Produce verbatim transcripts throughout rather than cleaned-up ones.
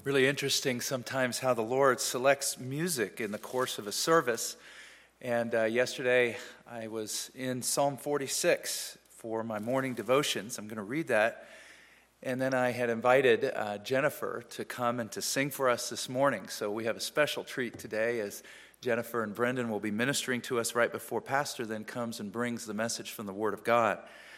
Really interesting sometimes how the Lord selects music in the course of a service. And uh, yesterday I was in Psalm forty-six for my morning devotions. I'm going to read that. And then I had invited uh, Jennifer to come and to sing for us this morning. So we have a special treat today as Jennifer and Brendan will be ministering to us right before Pastor then comes and brings the message from the Word of God.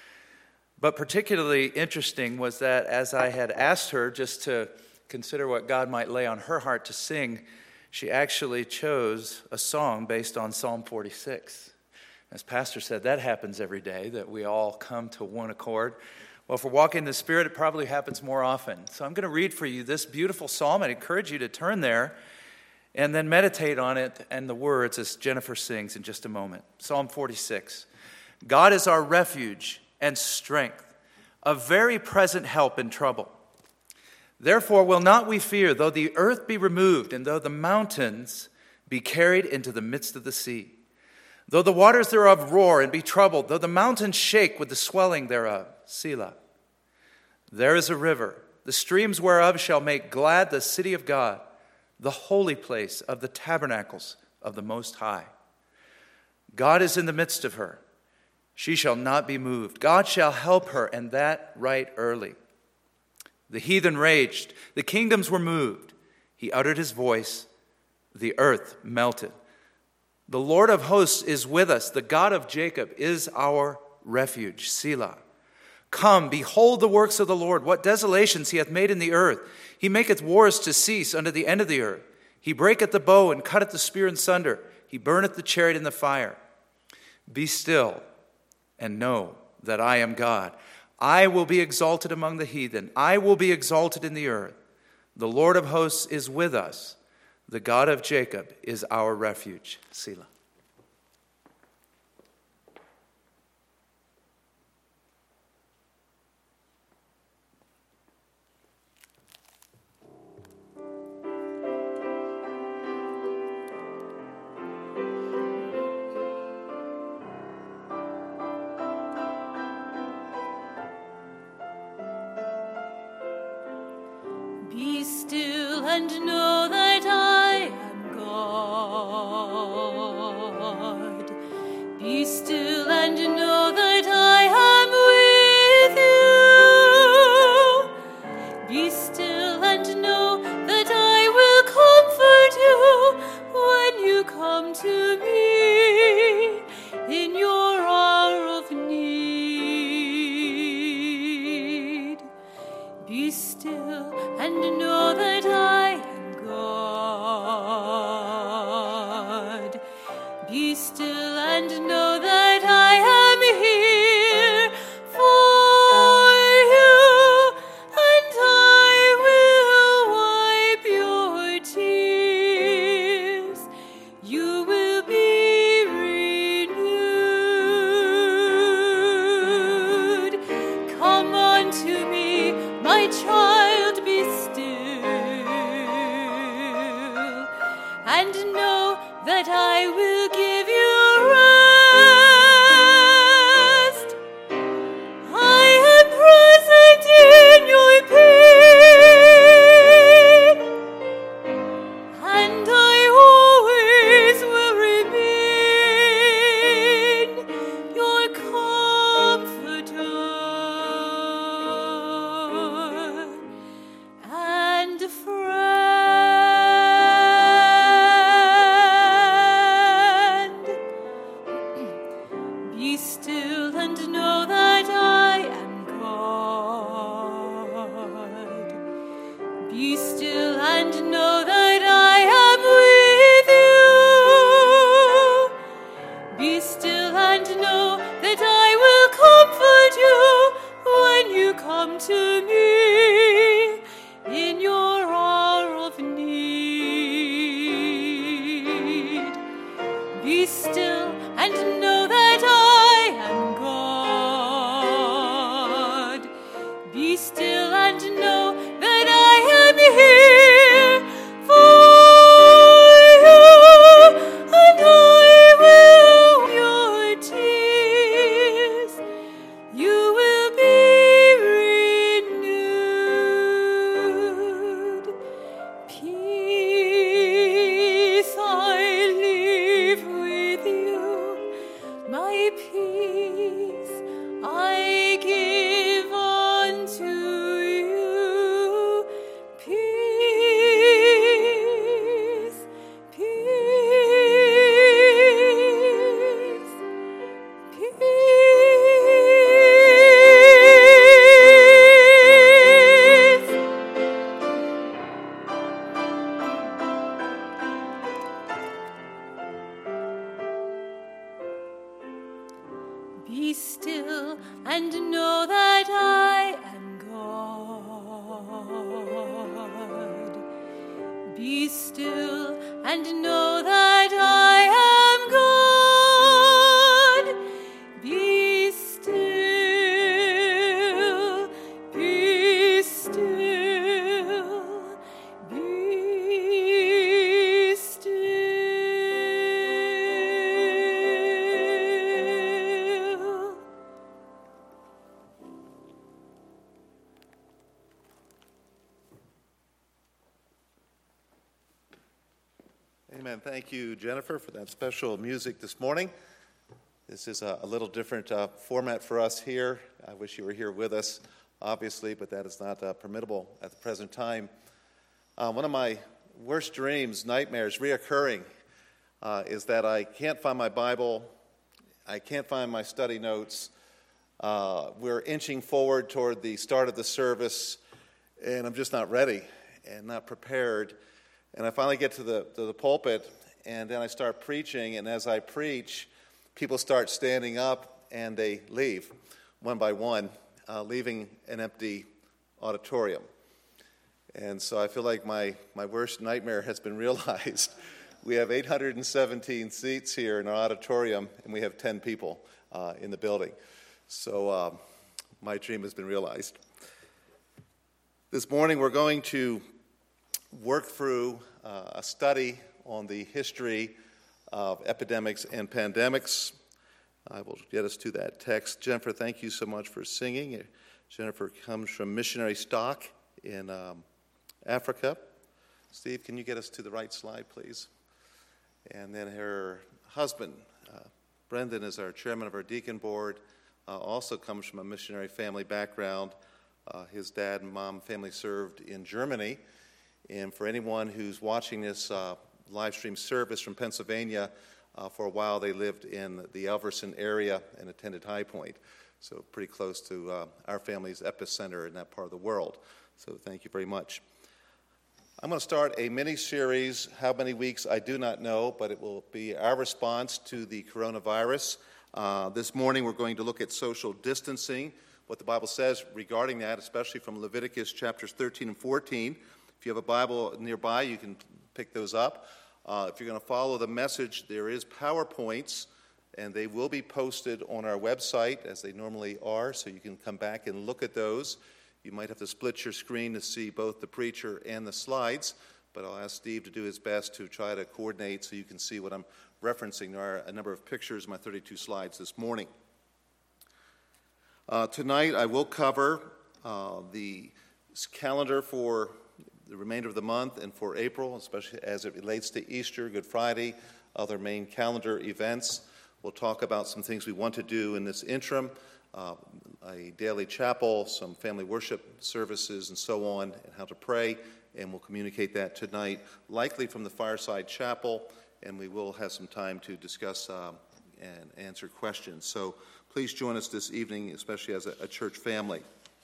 But particularly interesting was that as I had asked her just to consider what God might lay on her heart to sing, she actually chose a song based on Psalm forty-six. As Pastor said, that happens every day, that we all come to one accord. Well, if we're walking in the Spirit, it probably happens more often. So I'm going to read for you this beautiful psalm. I'd encourage you to turn there and then meditate on it and the words as Jennifer sings in just a moment. Psalm forty-six. God is our refuge and strength, a very present help in trouble. Therefore will not we fear, though the earth be removed, and though the mountains be carried into the midst of the sea. Though the waters thereof roar and be troubled, though the mountains shake with the swelling thereof. Selah. There is a river, the streams whereof shall make glad the city of God, the holy place of the tabernacles of the Most High. God is in the midst of her. She shall not be moved. God shall help her, and that right early. The heathen raged, the kingdoms were moved. He uttered his voice, the earth melted. The Lord of hosts is with us, the God of Jacob is our refuge. Selah. Come, behold the works of the Lord, what desolations he hath made in the earth. He maketh wars to cease unto the end of the earth. He breaketh the bow and cutteth the spear in sunder. He burneth the chariot in the fire. Be still and know that I am God. I will be exalted among the heathen. I will be exalted in the earth. The Lord of hosts is with us. The God of Jacob is our refuge. Selah. Be still and know that I am God. Be still and know that I am with you. Be still and know that I will comfort you when you come to me in your hour of need. Be still and know that I am God. Be still and know that I am here for you, and I will wipe your tears. You will be renewed. Come unto me, my child, be still, and know that I will give you rest. I am present in your pain, and I always will remain your comforter and friend. Be still and know that I am God. Be still and know that I am with you. Be still and know that I will comfort you when you come to me in your hour of need. Be still and know that I am God. Be still and know that I am here for you, and I will wipe your tears. You will be renewed. and know that I am God. Be still and know that I am God. Be still, be still, be still. Amen. Thank you, Jennifer, for that special music this morning. This is a, a little different uh, format for us here. I wish you were here with us, obviously, but that is not uh, permissible at the present time. Uh, one of my worst dreams, nightmares, reoccurring, uh, is that I can't find my Bible, I can't find my study notes. Uh, we're inching forward toward the start of the service, and I'm just not ready and not prepared. And I finally get to the to the pulpit, and then I start preaching, and as I preach, people start standing up, and they leave, one by one, uh, leaving an empty auditorium. And so I feel like my, my worst nightmare has been realized. We have eight hundred seventeen seats here in our auditorium, and we have ten people uh, in the building. So uh, my dream has been realized. This morning we're going to work through uh, a study on the history of epidemics and pandemics. I will get us to that text. Jennifer, thank you so much for singing. Jennifer comes from missionary stock in um, Africa. Steve, can you get us to the right slide, please? And then her husband, uh, Brendan, is our chairman of our deacon board, uh, also comes from a missionary family background. Uh, his dad and mom family served in Germany. And for anyone who's watching this uh, live stream service from Pennsylvania, uh, for a while they lived in the Elverson area and attended High Point. So pretty close to uh, our family's epicenter in that part of the world. So thank you very much. I'm going to start a mini-series, how many weeks I do not know, but it will be our response to the coronavirus. Uh, this morning we're going to look at social distancing, what the Bible says regarding that, especially from Leviticus chapters thirteen and fourteen. If you have a Bible nearby, you can pick those up. Uh, if you're going to follow the message, there is PowerPoints, and they will be posted on our website, as they normally are, so you can come back and look at those. You might have to split your screen to see both the preacher and the slides, but I'll ask Steve to do his best to try to coordinate so you can see what I'm referencing. There are a number of pictures in my thirty-two slides this morning. Uh, tonight, I will cover uh, the calendar for the remainder of the month and for April, especially as it relates to Easter, Good Friday, other main calendar events. We'll talk about some things we want to do in this interim, uh, a daily chapel, some family worship services, and so on, and how to pray, and we'll communicate that tonight, likely from the Fireside Chapel, and we will have some time to discuss uh, and answer questions. So please join us this evening, especially as a, a church family.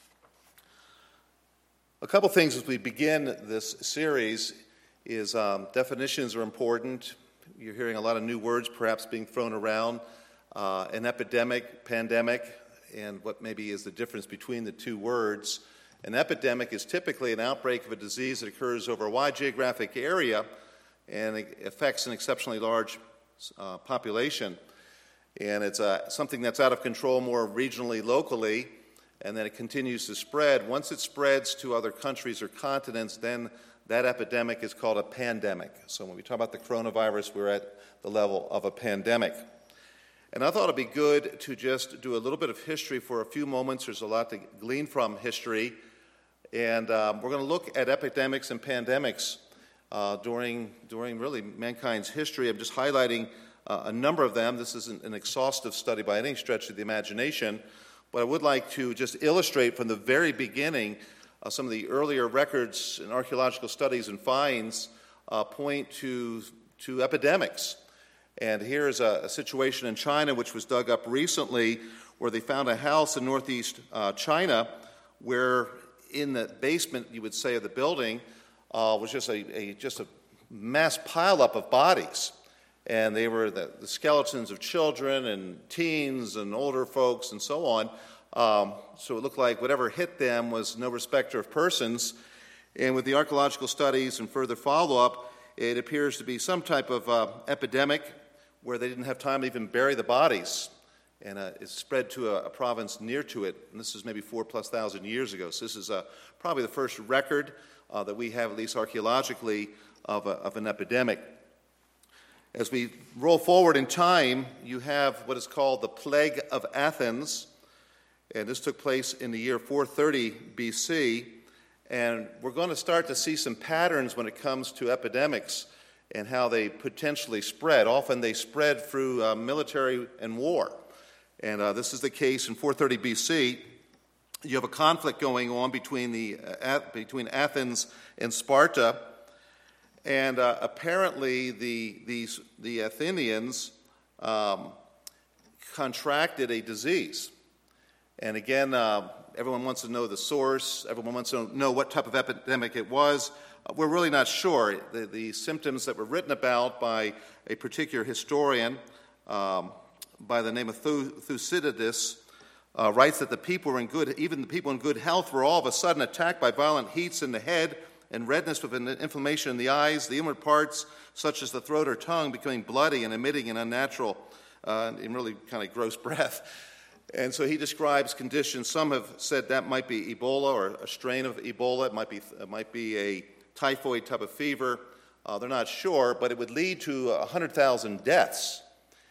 A couple things as we begin this series is um, definitions are important. You're hearing a lot of new words perhaps being thrown around. Uh, an epidemic, pandemic, and what maybe is the difference between the two words. An epidemic is typically an outbreak of a disease that occurs over a wide geographic area and it affects an exceptionally large uh, population. And it's uh, something that's out of control more regionally, locally, and then it continues to spread. Once it spreads to other countries or continents, then that epidemic is called a pandemic. So when we talk about the coronavirus, we're at the level of a pandemic. And I thought it'd be good to just do a little bit of history for a few moments. There's a lot to glean from history. And um, we're going to look at epidemics and pandemics uh, during, during really mankind's history. I'm just highlighting uh, a number of them. This isn't an exhaustive study by any stretch of the imagination. But I would like to just illustrate from the very beginning uh, some of the earlier records and archaeological studies and finds uh, point to, to epidemics. And here's a, a situation in China which was dug up recently where they found a house in northeast uh, China where in the basement, you would say, of the building uh, was just a, a, just a mass pileup of bodies. And they were the, the skeletons of children and teens and older folks and so on. Um, so it looked like whatever hit them was no respecter of persons. And with the archaeological studies and further follow-up, it appears to be some type of uh, epidemic where they didn't have time to even bury the bodies. And uh, it spread to a, a province near to it. And this is maybe four plus thousand years ago. So this is uh, probably the first record uh, that we have, at least archaeologically, of, a, of an epidemic. As we roll forward in time, you have what is called the Plague of Athens. And this took place in the year four thirty B C. And we're going to start to see some patterns when it comes to epidemics and how they potentially spread. Often they spread through uh, military and war. And uh, this is the case in four thirty B C. You have a conflict going on between, the, uh, between Athens and Sparta. And uh, apparently the, these, the Athenians um, contracted a disease. And again, uh, everyone wants to know the source. Everyone wants to know what type of epidemic it was. Uh, we're really not sure. The, the symptoms that were written about by a particular historian um, by the name of Thucydides uh, writes that the people were in good, even the people in good health were all of a sudden attacked by violent heats in the head and redness with an inflammation in the eyes, the inward parts, such as the throat or tongue, becoming bloody and emitting an unnatural uh, and really kind of gross breath. And so he describes conditions. Some have said that might be Ebola or a strain of Ebola. It might be, it might be a typhoid type of fever. Uh, they're not sure, but it would lead to one hundred thousand deaths.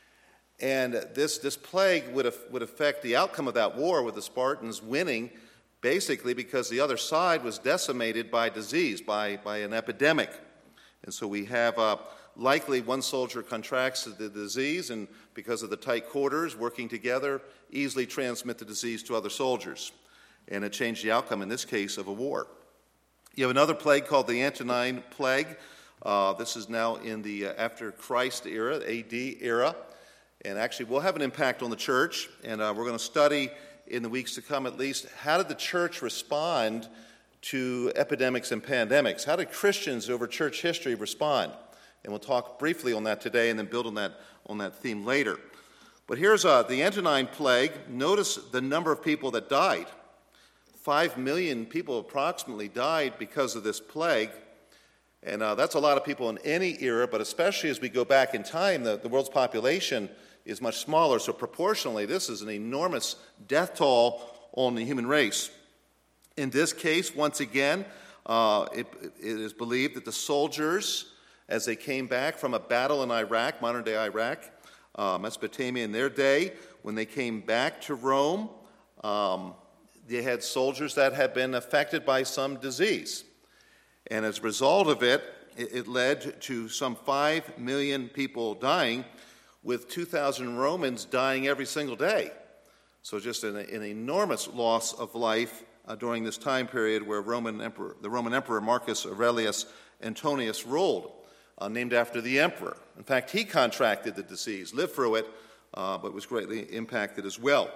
And this, this plague would, have, would affect the outcome of that war, with the Spartans winning, basically because the other side was decimated by disease, by, by an epidemic. And so we have uh, likely one soldier contracts the disease, and because of the tight quarters, working together, easily transmit the disease to other soldiers. And it changed the outcome, in this case, of a war. You have another plague called the Antonine Plague. Uh, this is now in the uh, after Christ era, A D era. And actually will have an impact on the church. And uh, we're going to study in the weeks to come at least, how did the church respond to epidemics and pandemics? How did Christians over church history respond? And we'll talk briefly on that today and then build on that, on that theme later. But here's uh, the Antonine Plague. Notice the number of people that died. Five million people approximately died because of this plague. And uh, that's a lot of people in any era, but especially as we go back in time, the, the world's population is much smaller. So proportionally, this is an enormous death toll on the human race. In this case, once again, uh, it, it is believed that the soldiers, as they came back from a battle in Iraq, modern-day Iraq, uh, Mesopotamia in their day, when they came back to Rome, um, they had soldiers that had been affected by some disease. And as a result of it, it, it led to some five million people dying, with two thousand Romans dying every single day. So just an, an enormous loss of life uh, during this time period where Roman Emperor, the Roman Emperor Marcus Aurelius Antonius ruled, uh, named after the emperor. In fact, he contracted the disease, lived through it, uh, but was greatly impacted as well.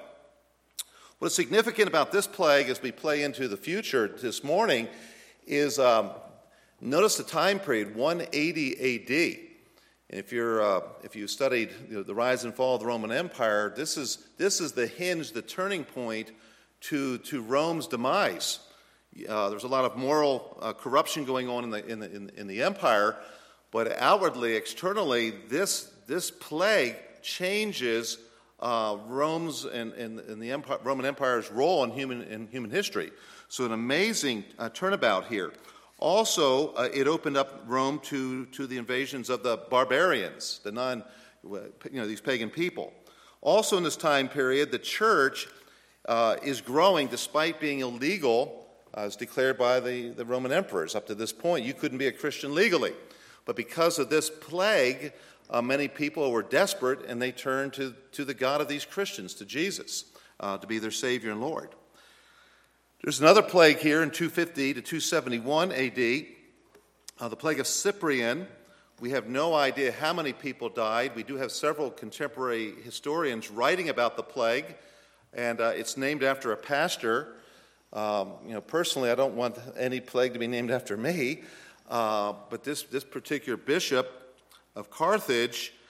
What is significant about this plague as we play into the future this morning is, um, notice the time period, one eighty A D. And if you're, uh, if you studied you know, the rise and fall of the Roman Empire, this is this is the hinge, the turning point to to Rome's demise. Uh, there's a lot of moral uh, corruption going on in the in the in, in the empire, but outwardly, externally, this this plague changes uh, Rome's and, and, and the empire, Roman Empire's role in human in human history. So an amazing uh, turnabout here. Also, uh, it opened up Rome to, to the invasions of the barbarians, the non, you know, these pagan people. Also in this time period, the church uh, is growing despite being illegal, uh, as declared by the, the Roman emperors. Up to this point, you couldn't be a Christian legally. But because of this plague, uh, many people were desperate, and they turned to, to the God of these Christians, to Jesus, uh, to be their Savior and Lord. There's another plague here in two fifty to two seventy-one A D, uh, the plague of Cyprian. We have no idea how many people died. We do have several contemporary historians writing about the plague, and uh, it's named after a pastor. Um, you know, personally, I don't want any plague to be named after me, uh, but this, this particular bishop of Carthage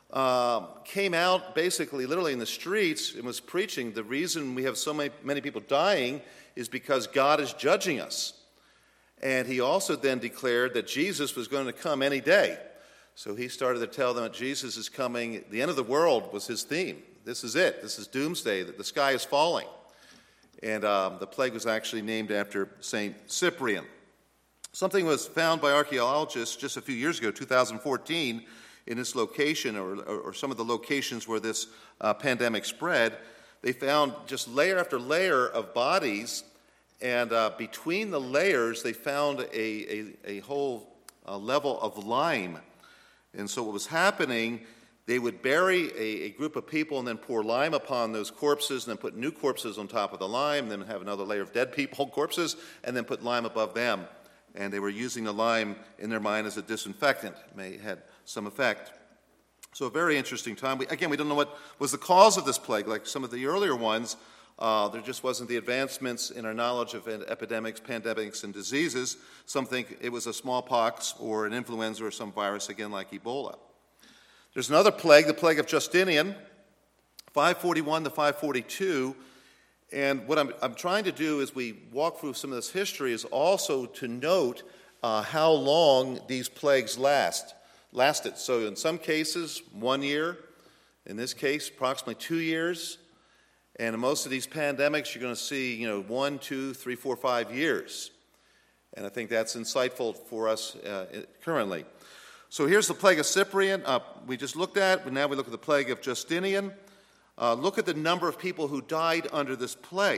um, came out basically literally in the streets and was preaching the reason we have so many, many people dying is because God is judging us. And he also then declared that Jesus was going to come any day. So he started to tell them that Jesus is coming. The end of the world was his theme. This is it. This is doomsday, that the sky is falling. And um, the plague was actually named after Saint Cyprian. Something was found by archaeologists just a few years ago, two thousand fourteen, in this location, or, or, or some of the locations where this uh, pandemic spread. They found just layer after layer of bodies, and uh, between the layers, they found a, a, a whole uh, level of lime. And so what was happening, they would bury a, a group of people and then pour lime upon those corpses, and then put new corpses on top of the lime, then have another layer of dead people, corpses, and then put lime above them. And they were using the lime in their mind as a disinfectant. It may have had some effect. So a very interesting time. We, again, we don't know what was the cause of this plague. Like some of the earlier ones, uh, there just wasn't the advancements in our knowledge of epidemics, pandemics, and diseases. Some think it was a smallpox or an influenza or some virus, again, like Ebola. There's another plague, the plague of Justinian, five forty-one to five forty-two. And what I'm, I'm trying to do as we walk through some of this history is also to note uh, how long these plagues last. lasted. So in some cases, one year. In this case, approximately two years. And in most of these pandemics, you're going to see, you know, one, two, three, four, five years. And I think that's insightful for us uh, currently. So here's the plague of Cyprian. Uh, we just looked at, but now we look at the plague of Justinian. Uh, look at the number of people who died under this plague.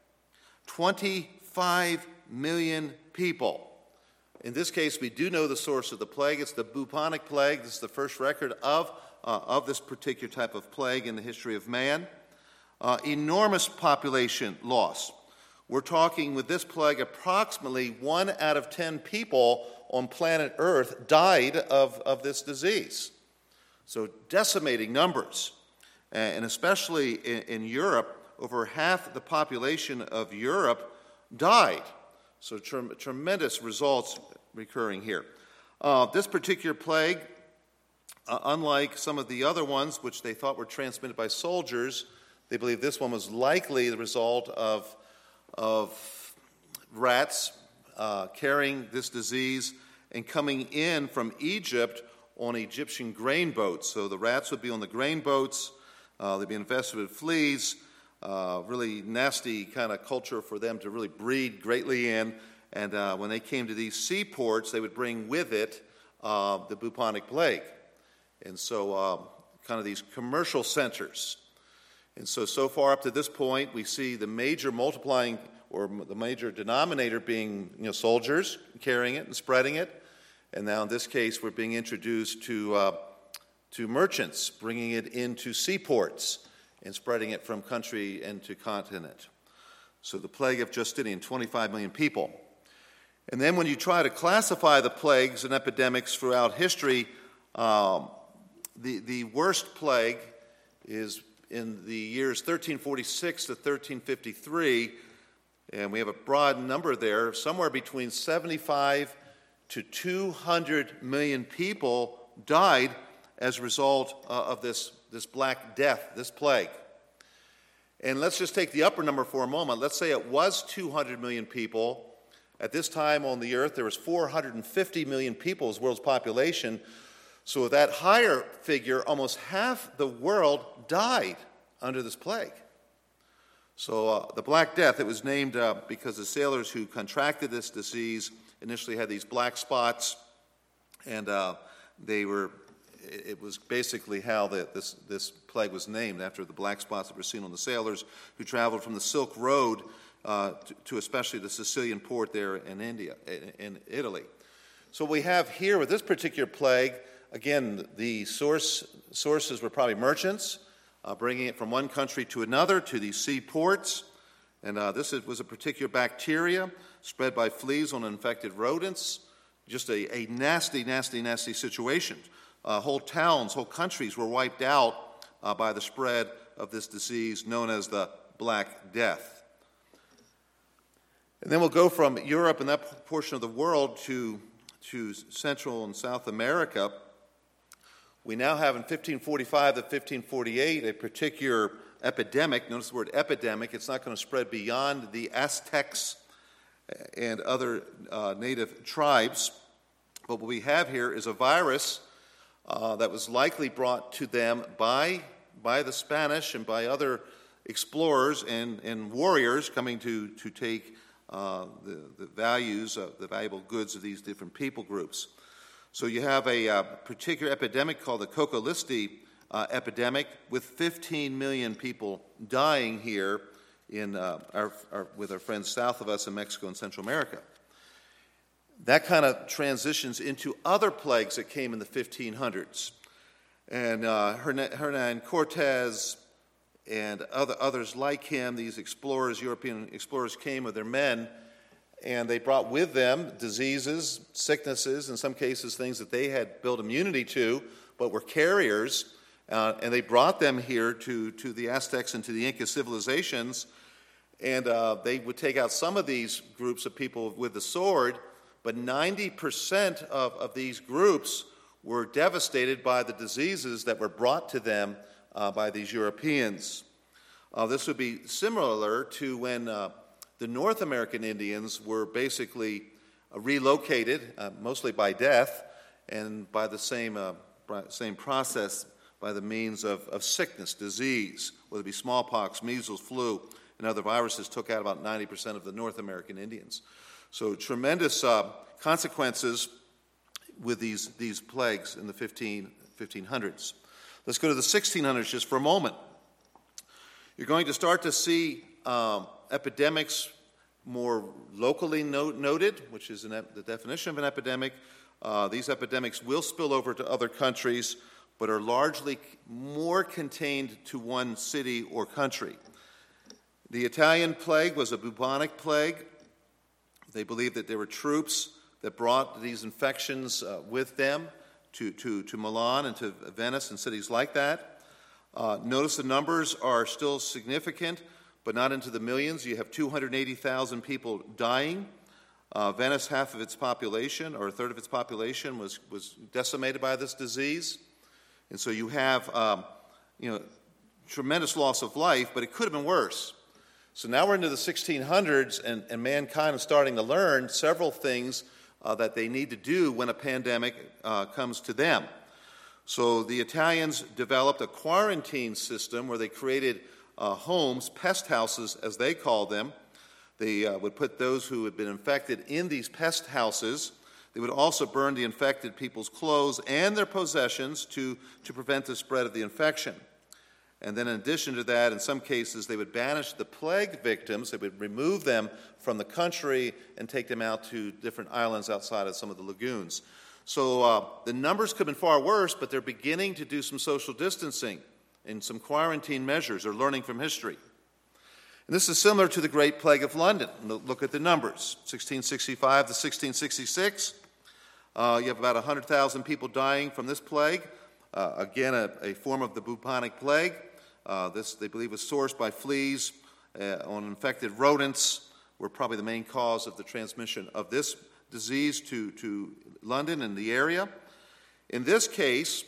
twenty-five million people. In this case, we do know the source of the plague. It's the bubonic plague. This is the first record of, uh, of this particular type of plague in the history of man. Uh, enormous population loss. We're talking with this plague, approximately one out of ten people on planet Earth died of, of this disease. So decimating numbers. And especially in, in Europe, over half the population of Europe died. So tre- tremendous results recurring here. Uh, this particular plague, uh, unlike some of the other ones, which they thought were transmitted by soldiers, they believe this one was likely the result of, of rats uh, carrying this disease and coming in from Egypt on Egyptian grain boats. So the rats would be on the grain boats, uh, they'd be infested with fleas, uh, really nasty kind of culture for them to really breed greatly in. And uh, when they came to these seaports, they would bring with it uh, the bubonic plague. And so uh, kind of these commercial centers. And so, so far up to this point, we see the major multiplying, or the major denominator being, you know, soldiers carrying it and spreading it. And now in this case, we're being introduced to, uh, to merchants, bringing it into seaports and spreading it from country into continent. So the plague of Justinian, twenty-five million people. And then when you try to classify the plagues and epidemics throughout history, um, the, the worst plague is in the years thirteen forty-six to thirteen fifty-three, and we have a broad number there, somewhere between seventy-five to two hundred million people died as a result uh, of this, this Black Death, this plague. And let's just take the upper number for a moment. Let's say it was two hundred million people. At this time on the earth, there was four hundred fifty million people as the world's population. So with that higher figure, almost half the world died under this plague. So uh, the Black Death, it was named uh, because the sailors who contracted this disease initially had these black spots, and uh, they were, it was basically how the, this, this plague was named, after the black spots that were seen on the sailors who traveled from the Silk Road uh, to, to especially the Sicilian port there in India, in Italy. So what we have here with this particular plague, again, the source, sources were probably merchants, uh, bringing it from one country to another, to these seaports. And uh, this is, was a particular bacteria spread by fleas on infected rodents. Just a, a nasty, nasty, nasty situation. Uh, whole towns, whole countries were wiped out uh, by the spread of this disease known as the Black Death. And then we'll go from Europe and that portion of the world to, to Central and South America, We now have in fifteen forty-five to fifteen forty-eight a particular epidemic. Notice the word epidemic. It's not going to spread beyond the Aztecs and other uh, native tribes. But what we have here is a virus uh, that was likely brought to them by, by the Spanish and by other explorers and, and warriors coming to, to take uh, the, the values, of the valuable goods of these different people groups. So you have a uh, particular epidemic called the Cocolisti uh, epidemic, with fifteen million people dying here in uh, our, our, with our friends south of us in Mexico and Central America. That kind of transitions into other plagues that came in the fifteen hundreds. And uh, Hernan Cortez and other, others like him, these explorers, European explorers, came with their men, and they brought with them diseases, sicknesses, in some cases things that they had built immunity to, but were carriers, uh, and they brought them here to, to the Aztecs and to the Inca civilizations, and uh, they would take out some of these groups of people with the sword, but ninety percent of, of these groups were devastated by the diseases that were brought to them uh, by these Europeans. Uh, this would be similar to when uh, the North American Indians were basically uh, relocated, uh, mostly by death, and by the same, uh, same process by the means of, of sickness, disease, whether it be smallpox, measles, flu, and other viruses, took out about ninety percent of the North American Indians. So tremendous uh, consequences with these, these plagues in the fifteen hundreds. Let's go to the sixteen hundreds just for a moment. You're going to start to see um, epidemics more locally no- noted, which is an ep- the definition of an epidemic. Uh, these epidemics will spill over to other countries, but are largely more contained to one city or country. The Italian plague was a bubonic plague. They believed that there were troops that brought these infections uh, with them to, to, to Milan and to Venice and cities like that. Uh, notice the numbers are still significant, but not into the millions. You have two hundred eighty thousand people dying. Uh, Venice, half of its population, or a third of its population, was, was decimated by this disease. And so you have um, you know, tremendous loss of life, but it could have been worse. So now we're into the sixteen hundreds, and, and mankind is starting to learn several things uh, that they need to do when a pandemic uh, comes to them. So the Italians developed a quarantine system where they created uh, homes, pest houses as they called them. They uh, would put those who had been infected in these pest houses. They would also burn the infected people's clothes and their possessions to, to prevent the spread of the infection. And then in addition to that, in some cases, they would banish the plague victims. They would remove them from the country and take them out to different islands outside of some of the lagoons. So uh, the numbers could have been far worse, but they're beginning to do some social distancing and some quarantine measures. They're learning from history. And this is similar to the Great Plague of London. Look at the numbers, sixteen sixty-five to sixteen sixty-six. Uh, you have about one hundred thousand people dying from this plague. Uh, again, a, a form of the bubonic plague. Uh, this, they believe, was sourced by fleas uh, on infected rodents, were probably the main cause of the transmission of this disease to, to London and the area. In this case,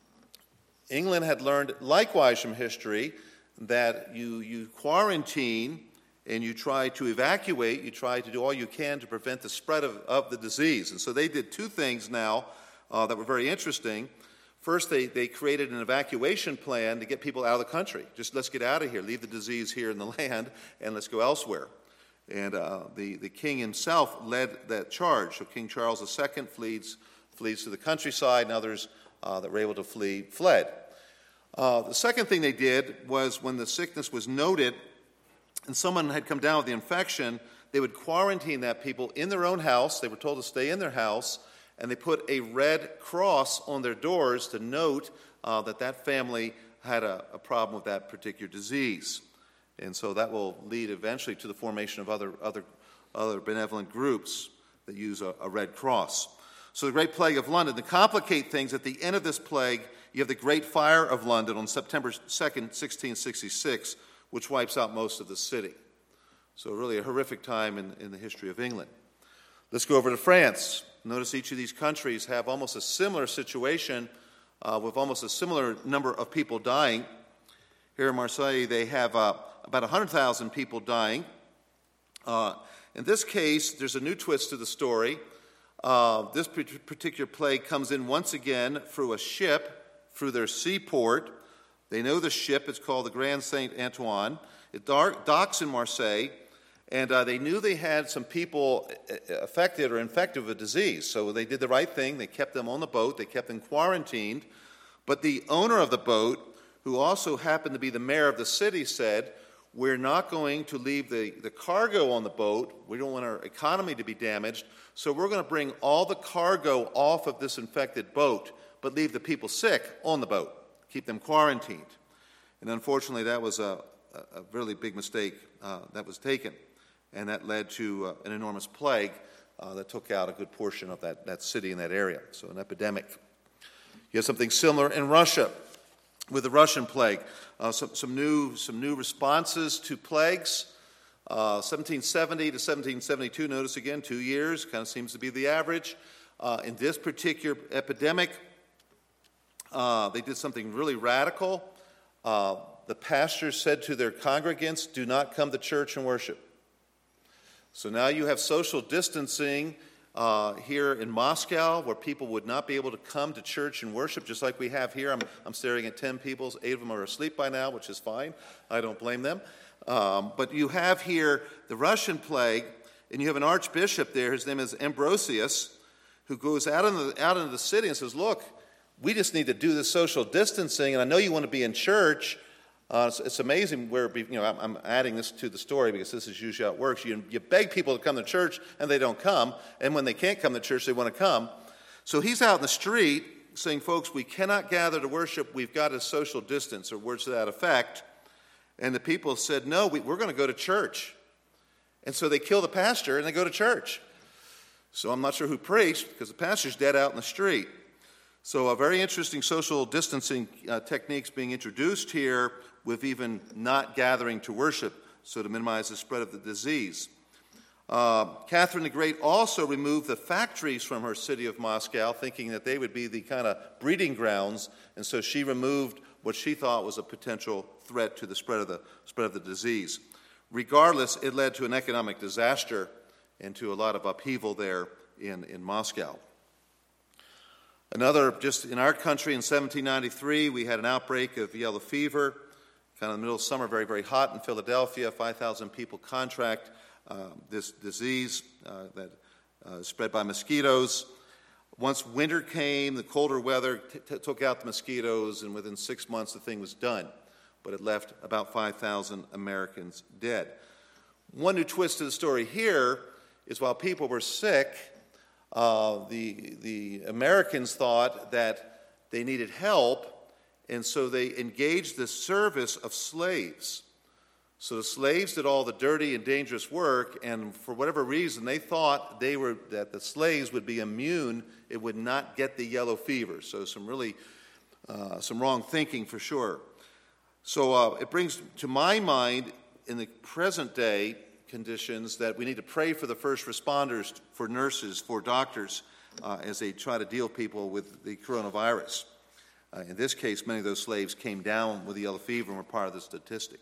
England had learned likewise from history that you, you quarantine and you try to evacuate, you try to do all you can to prevent the spread of, of the disease. And so they did two things now uh, that were very interesting. First, they, they created an evacuation plan to get people out of the country. Just let's get out of here, leave the disease here in the land, and let's go elsewhere. And uh, the, the king himself led that charge. So King Charles the Second flees, flees to the countryside, and others uh, that were able to flee fled. Uh, the second thing they did was when the sickness was noted and someone had come down with the infection, they would quarantine that people in their own house. They were told to stay in their house, and they put a red cross on their doors to note uh, that that family had a, a problem with that particular disease. And so that will lead eventually to the formation of other, other, other benevolent groups that use a, a red cross. So the Great Plague of London, to complicate things, at the end of this plague, you have the Great Fire of London on September second, sixteen sixty-six, which wipes out most of the city. So really a horrific time in, in the history of England. Let's go over to France. Notice each of these countries have almost a similar situation uh, with almost a similar number of people dying. Here in Marseille, they have uh, about one hundred thousand people dying. Uh, in this case, there's a new twist to the story. Uh, this particular plague comes in once again through a ship, through their seaport. They know the ship. It's called the Grand Saint Antoine. It docks in Marseille, and uh, they knew they had some people affected or infected with a disease. So they did the right thing. They kept them on the boat. They kept them quarantined. But the owner of the boat, who also happened to be the mayor of the city, said, "We're not going to leave the, the cargo on the boat. We don't want our economy to be damaged. So we're going to bring all the cargo off of this infected boat, but leave the people sick on the boat, keep them quarantined." And unfortunately, that was a, a really big mistake uh, that was taken. And that led to uh, an enormous plague uh, that took out a good portion of that, that city and that area. So an epidemic. You have something similar in Russia with the Russian plague. Uh, some, some, new, some new responses to plagues. Uh, seventeen seventy to seventeen seventy-two, notice again, two years, kind of seems to be the average. Uh, in this particular epidemic, uh, they did something really radical. Uh, the pastors said to their congregants, "Do not come to church and worship." So now you have social distancing uh, here in Moscow, where people would not be able to come to church and worship, just like we have here. I'm, I'm staring at ten people, eight of them are asleep by now, which is fine. I don't blame them. Um, but you have here the Russian plague, and you have an archbishop there. His name is Ambrosius, who goes out into the, out into the city and says, "Look, we just need to do this social distancing, and I know you want to be in church." Uh, it's, it's amazing where, you know, I'm, I'm adding this to the story because this is usually how it works. You, you beg people to come to church, and they don't come, and when they can't come to church, they want to come. So he's out in the street saying, "Folks, we cannot gather to worship. We've got to social distance," or words to that effect. And the people said, "No, we, we're going to go to church." And so they kill the pastor and they go to church. So I'm not sure who preached because the pastor's dead out in the street. So a very interesting social distancing uh, techniques being introduced here, with even not gathering to worship, so to minimize the spread of the disease. Uh, Catherine the Great also removed the factories from her city of Moscow, thinking that they would be the kind of breeding grounds, and so she removed what she thought was a potential threat to the spread of the spread of the disease. Regardless, it led to an economic disaster and to a lot of upheaval there in, in Moscow. Another, just in our country in seventeen ninety-three, we had an outbreak of yellow fever, kind of in the middle of summer, very, very hot in Philadelphia. five thousand people contract uh, this disease uh, that uh, is spread by mosquitoes. Once winter came, the colder weather t- t- took out the mosquitoes, and within six months the thing was done. But it left about five thousand Americans dead. One new twist to the story here is while people were sick, uh, the, the Americans thought that they needed help, and so they engaged the service of slaves. So the slaves did all the dirty and dangerous work, and for whatever reason, they thought they were that the slaves would be immune, it would not get the yellow fever. So some really, uh, some wrong thinking for sure. So uh, it brings to my mind, in the present day conditions, that we need to pray for the first responders, for nurses, for doctors, uh, as they try to deal people with the coronavirus. Uh, in this case, many of those slaves came down with the yellow fever and were part of the statistic.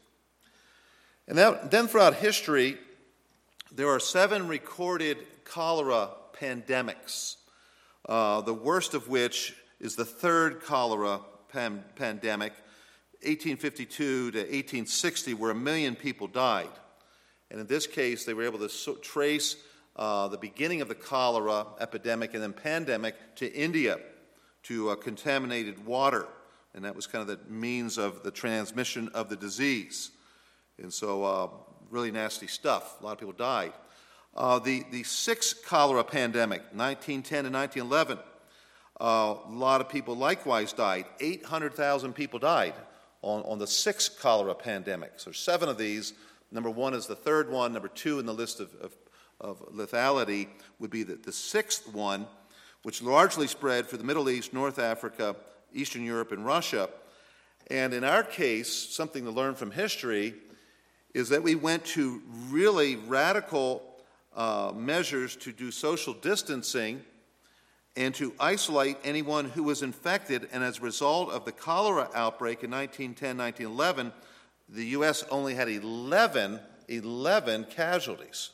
And that, then throughout history, there are seven recorded cholera pandemics, uh, the worst of which is the third cholera pan- pandemic, eighteen fifty-two to eighteen sixty, where a million people died. And in this case, they were able to so- trace uh, the beginning of the cholera epidemic and then pandemic to India, to uh, contaminated water. And that was kind of the means of the transmission of the disease. And so, uh, really nasty stuff. A lot of people died. Uh, the, the sixth cholera pandemic, nineteen ten to nineteen eleven, uh, a lot of people likewise died. eight hundred thousand people died on, on the sixth cholera pandemic. So seven of these. Number one is the third one. Number two in the list of, of, of lethality would be the, the sixth one, which largely spread for the Middle East, North Africa, Eastern Europe, and Russia. And in our case, something to learn from history is that we went to really radical uh, measures to do social distancing, and to isolate anyone who was infected. And as a result of the cholera outbreak in nineteen ten, nineteen eleven, the U S only had eleven, eleven casualties.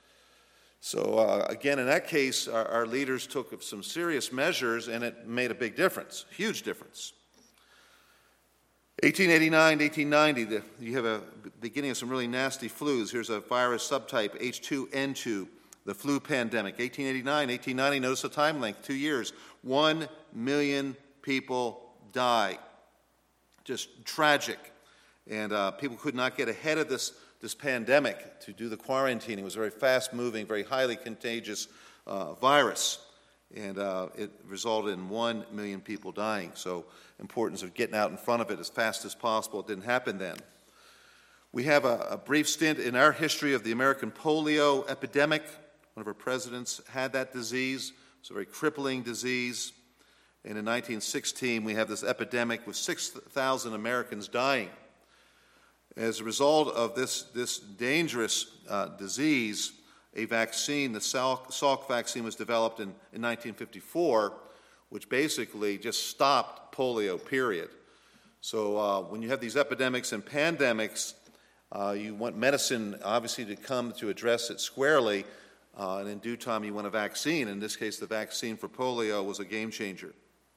So uh, again, in that case, our, our leaders took some serious measures, and it made a big difference, huge difference. eighteen eighty-nine to eighteen ninety, the, you have a beginning of some really nasty flus. Here's a virus subtype, H two N two, the flu pandemic. eighteen eighty-nine, eighteen ninety, notice the time length, two years. One million people die. Just tragic. And uh, people could not get ahead of this, this pandemic to do the quarantining. It was a very fast-moving, very highly contagious uh, virus. And uh, it resulted in one million people dying. So importance of getting out in front of it as fast as possible. It didn't happen then. We have a, a brief stint in our history of the American polio epidemic. One of our presidents had that disease. It's a very crippling disease. And in nineteen sixteen, we have this epidemic with six thousand Americans dying. As a result of this, this dangerous uh, disease, a vaccine, the Salk vaccine, was developed in, in nineteen fifty-four, which basically just stopped polio, period. So uh, when you have these epidemics and pandemics, uh, you want medicine, obviously, to come to address it squarely, uh, and in due time you want a vaccine. In this case, the vaccine for polio was a game changer.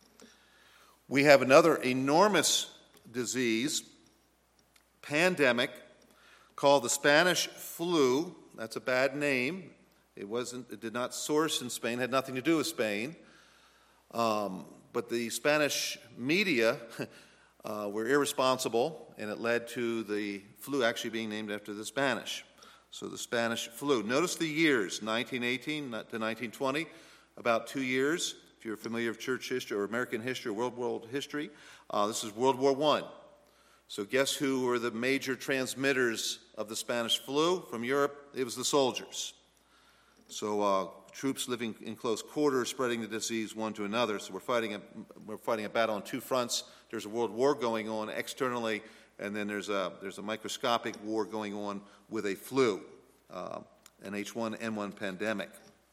We have another enormous disease, pandemic, called the Spanish flu. That's a bad name. It wasn't. It did not source in Spain. Had nothing to do with Spain. Um, but the Spanish media uh, were irresponsible, and it led to the flu actually being named after the Spanish. So the Spanish flu. Notice the years: nineteen eighteen to nineteen twenty, about two years. If you're familiar with church history or American history or world world history, uh, this is World War One. So guess who were the major transmitters of the Spanish flu from Europe? It was the soldiers. So uh, troops living in close quarters, spreading the disease one to another. So we're fighting a we're fighting a battle on two fronts. There's a world war going on externally, and then there's a there's a microscopic war going on with a flu, uh, an H one N one pandemic.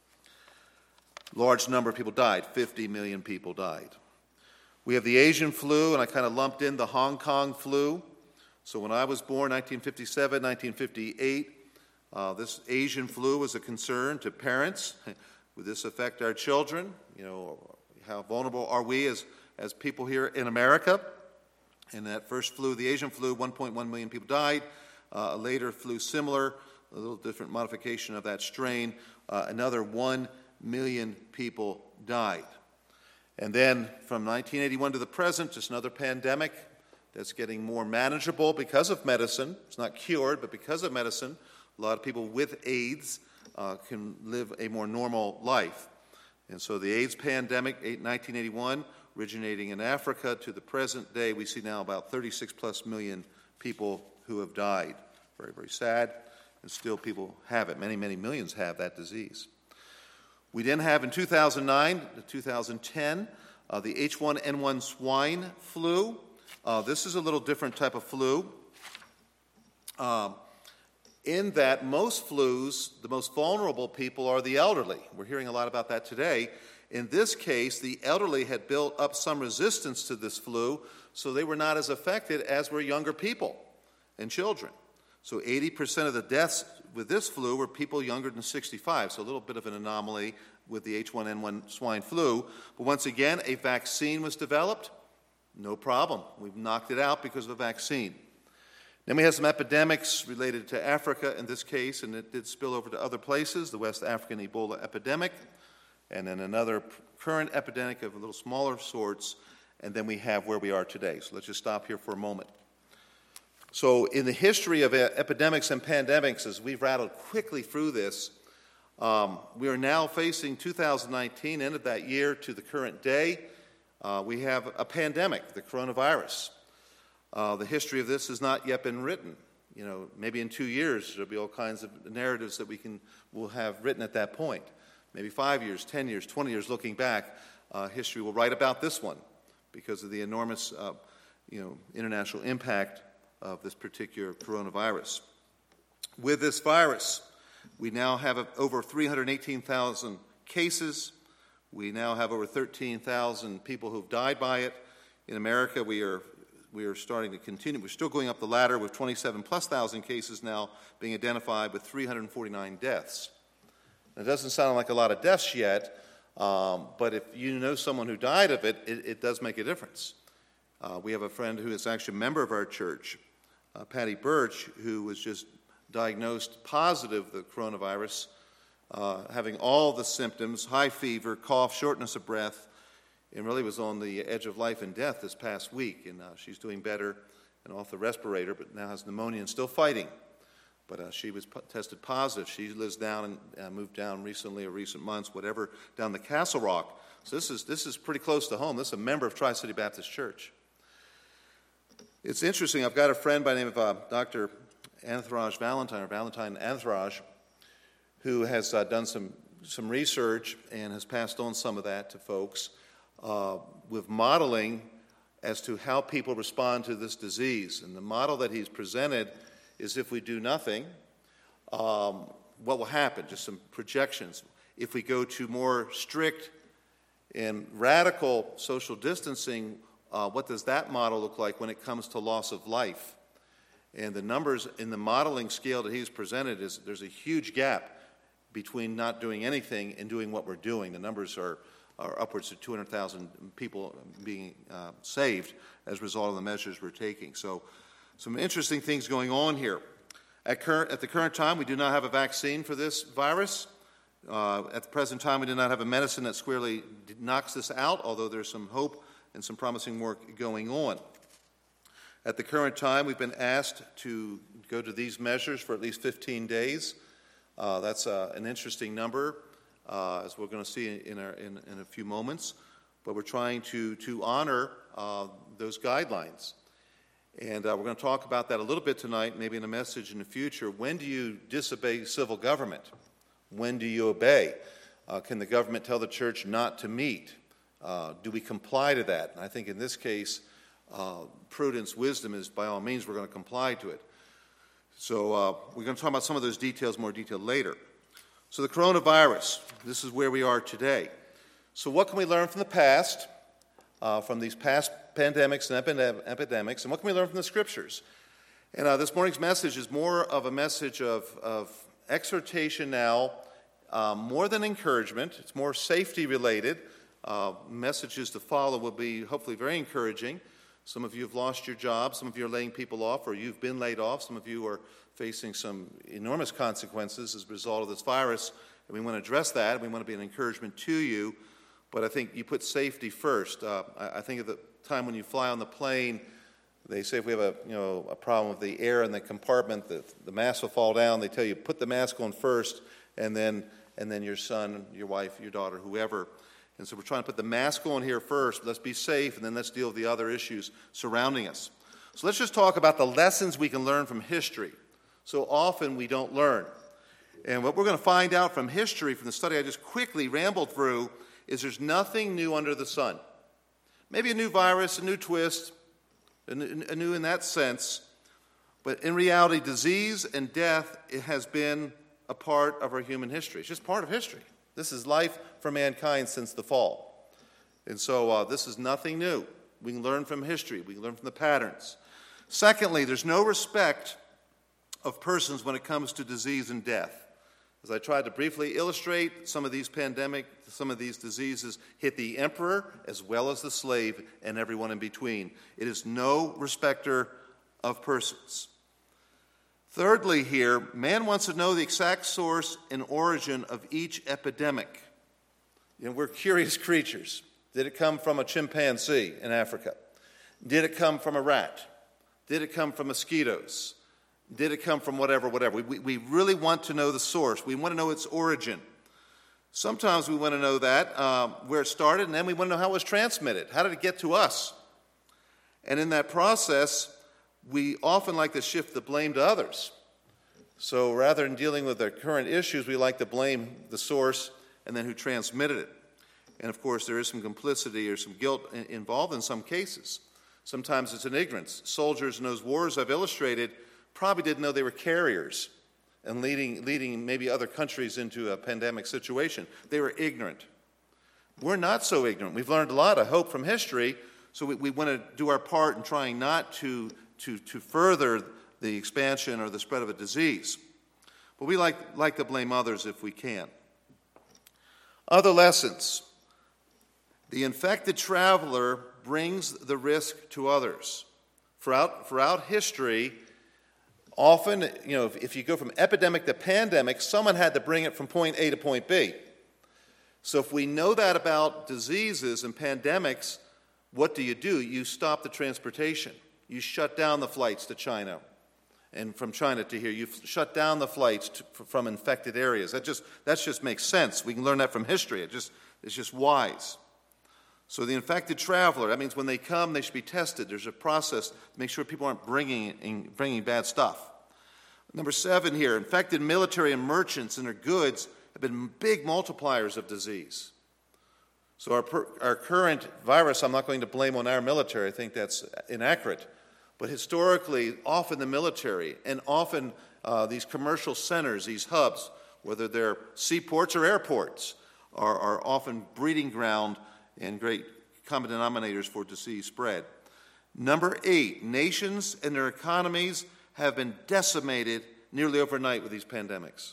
Large number of people died. fifty million people died. We have the Asian flu, and I kind of lumped in the Hong Kong flu. So when I was born, nineteen fifty-seven, nineteen fifty-eight, uh, this Asian flu was a concern to parents. Would this affect our children? You know, how vulnerable are we as, as people here in America? In that first flu, the Asian flu, one point one million people died. Uh, a later flu similar, a little different modification of that strain. Uh, another one million people died. And then from nineteen eighty-one to the present, just another pandemic that's getting more manageable because of medicine. It's not cured, but because of medicine, a lot of people with AIDS uh, can live a more normal life. And so the AIDS pandemic, nineteen eighty-one, originating in Africa, to the present day, we see now about thirty-six plus million people who have died. Very, very sad. And still people have it. Many, many millions have that disease. We then have in two thousand nine to two thousand ten uh, the H one N one swine flu. Uh, this is a little different type of flu. Um, in that most flus, the most vulnerable people are the elderly. We're hearing a lot about that today. In this case, the elderly had built up some resistance to this flu, so they were not as affected as were younger people and children. So eighty percent of the deaths with this flu were people younger than sixty-five, so a little bit of an anomaly with the H one N one swine flu. But once again, a vaccine was developed. No problem. We've knocked it out because of a vaccine. Then we have some epidemics related to Africa in this case, and it did spill over to other places, the West African Ebola epidemic, and then another current epidemic of a little smaller sorts, and then we have where we are today. So let's just stop here for a moment. So in the history of epidemics and pandemics, as we've rattled quickly through this, um, we are now facing two thousand nineteen, end of that year to the current day. Uh, we have a pandemic, the coronavirus. Uh, the history of this has not yet been written. You know, maybe in two years there'll be all kinds of narratives that we can will have written at that point. Maybe five years, ten years, twenty years looking back, uh, history will write about this one because of the enormous, uh, you know, international impact of this particular coronavirus. With this virus, we now have over three hundred eighteen thousand cases. We now have over thirteen thousand people who've died by it. In America, we are we are starting to continue. We're still going up the ladder with twenty-seven plus thousand cases now being identified with three hundred forty-nine deaths. It doesn't sound like a lot of deaths yet, um, but if you know someone who died of it, it, it does make a difference. Uh, we have a friend who is actually a member of our church, uh, Patty Birch, who was just diagnosed positive with the coronavirus, uh, having all the symptoms, high fever, cough, shortness of breath, and really was on the edge of life and death this past week. And uh, she's doing better and off the respirator, but now has pneumonia and still fighting. But uh, she was p- tested positive. She lives down and uh, moved down recently or recent months, whatever, down the Castle Rock. So this is this is pretty close to home. This is a member of Tri-City Baptist Church. It's interesting. I've got a friend by the name of uh, Doctor Anthraj Valentine, or Valentine Anthraj, who has uh, done some, some research and has passed on some of that to folks uh, with modeling as to how people respond to this disease. And the model that he's presented is if we do nothing, um, what will happen? Just some projections. If we go to more strict and radical social distancing, uh, what does that model look like when it comes to loss of life? And the numbers in the modeling scale that he's presented is there's a huge gap between not doing anything and doing what we're doing. The numbers are, are upwards of two hundred thousand people being uh, saved as a result of the measures we're taking. So some interesting things going on here. At, current, at the current time, we do not have a vaccine for this virus. Uh, at the present time, we do not have a medicine that squarely knocks this out, although there's some hope and some promising work going on. At the current time, we've been asked to go to these measures for at least fifteen days. Uh, that's uh, an interesting number, uh, as we're going to see in, our, in, in a few moments. But we're trying to, to honor uh, those guidelines. And uh, we're going to talk about that a little bit tonight, maybe in a message in the future. When do you disobey civil government? When do you obey? Uh, can the government tell the church not to meet? Uh, do we comply to that? And I think in this case, uh, prudence, wisdom is by all means we're going to comply to it. So uh, we're going to talk about some of those details more detail later. So the coronavirus, this is where we are today. So what can we learn from the past, uh, from these past pandemics and epidem- epidemics, and what can we learn from the scriptures? And uh, this morning's message is more of a message of, of exhortation now, uh, more than encouragement. It's more safety related. Uh, messages to follow will be hopefully very encouraging. Some of you have lost your jobs. Some of you are laying people off, or you've been laid off. Some of you are facing some enormous consequences as a result of this virus, and we want to address that, and we want to be an encouragement to you. But I think you put safety first. Uh, I, I think of the time when you fly on the plane, they say if we have a you know a problem with the air in the compartment, the, the mask will fall down. They tell you put the mask on first, and then and then your son, your wife, your daughter, whoever. And so we're trying to put the mask on here first. Let's be safe, and then let's deal with the other issues surrounding us. So let's just talk about the lessons we can learn from history. So often we don't learn. And what we're going to find out from history, from the study I just quickly rambled through, is there's nothing new under the sun. Maybe a new virus, a new twist, a new, a new in that sense. But in reality, disease and death, it has been a part of our human history. It's just part of history. This is life for mankind since the fall. And so uh, this is nothing new. We can learn from history. We can learn from the patterns. Secondly, there's no respect of persons when it comes to disease and death. As I tried to briefly illustrate, some of these pandemic, some of these diseases hit the emperor as well as the slave and everyone in between. It is no respecter of persons. Thirdly here, man wants to know the exact source and origin of each epidemic. You know, we're curious creatures. Did it come from a chimpanzee in Africa? Did it come from a rat? Did it come from mosquitoes? Did it come from whatever, whatever? We, we, we really want to know the source. We want to know its origin. Sometimes we want to know that, um, where it started, and then we want to know how it was transmitted. How did it get to us? And in that process, we often like to shift the blame to others. So rather than dealing with the current issues, we like to blame the source and then who transmitted it. And of course, there is some complicity or some guilt in, involved in some cases. Sometimes it's an ignorance. Soldiers in those wars I've illustrated probably didn't know they were carriers and leading, leading maybe other countries into a pandemic situation. They were ignorant. we're not so ignorant. We've learned a lot of hope from history, so we, we want to do our part in trying not to, to, to further the expansion or the spread of a disease. But we like, like to blame others if we can. Other lessons. The infected traveler brings the risk to others. Throughout, throughout history, often, you know, if, if you go from epidemic to pandemic, someone had to bring it from point A to point B. So if we know that about diseases and pandemics, what do you do? You stop the transportation. You shut down the flights to China, and from China to here. You shut down the flights to, from infected areas. That just, that just makes sense. We can learn that from history. It just, it's just wise. So the infected traveler, that means when they come, they should be tested. There's a process to make sure people aren't bringing, bringing bad stuff. Number seven here, infected military and merchants and their goods have been big multipliers of disease. So our, per, our current virus, I'm not going to blame on our military. I think that's inaccurate. But historically, often the military and often uh, these commercial centers, these hubs, whether they're seaports or airports, are, are often breeding ground and great common denominators for disease spread. Number eight, nations and their economies have been decimated nearly overnight with these pandemics.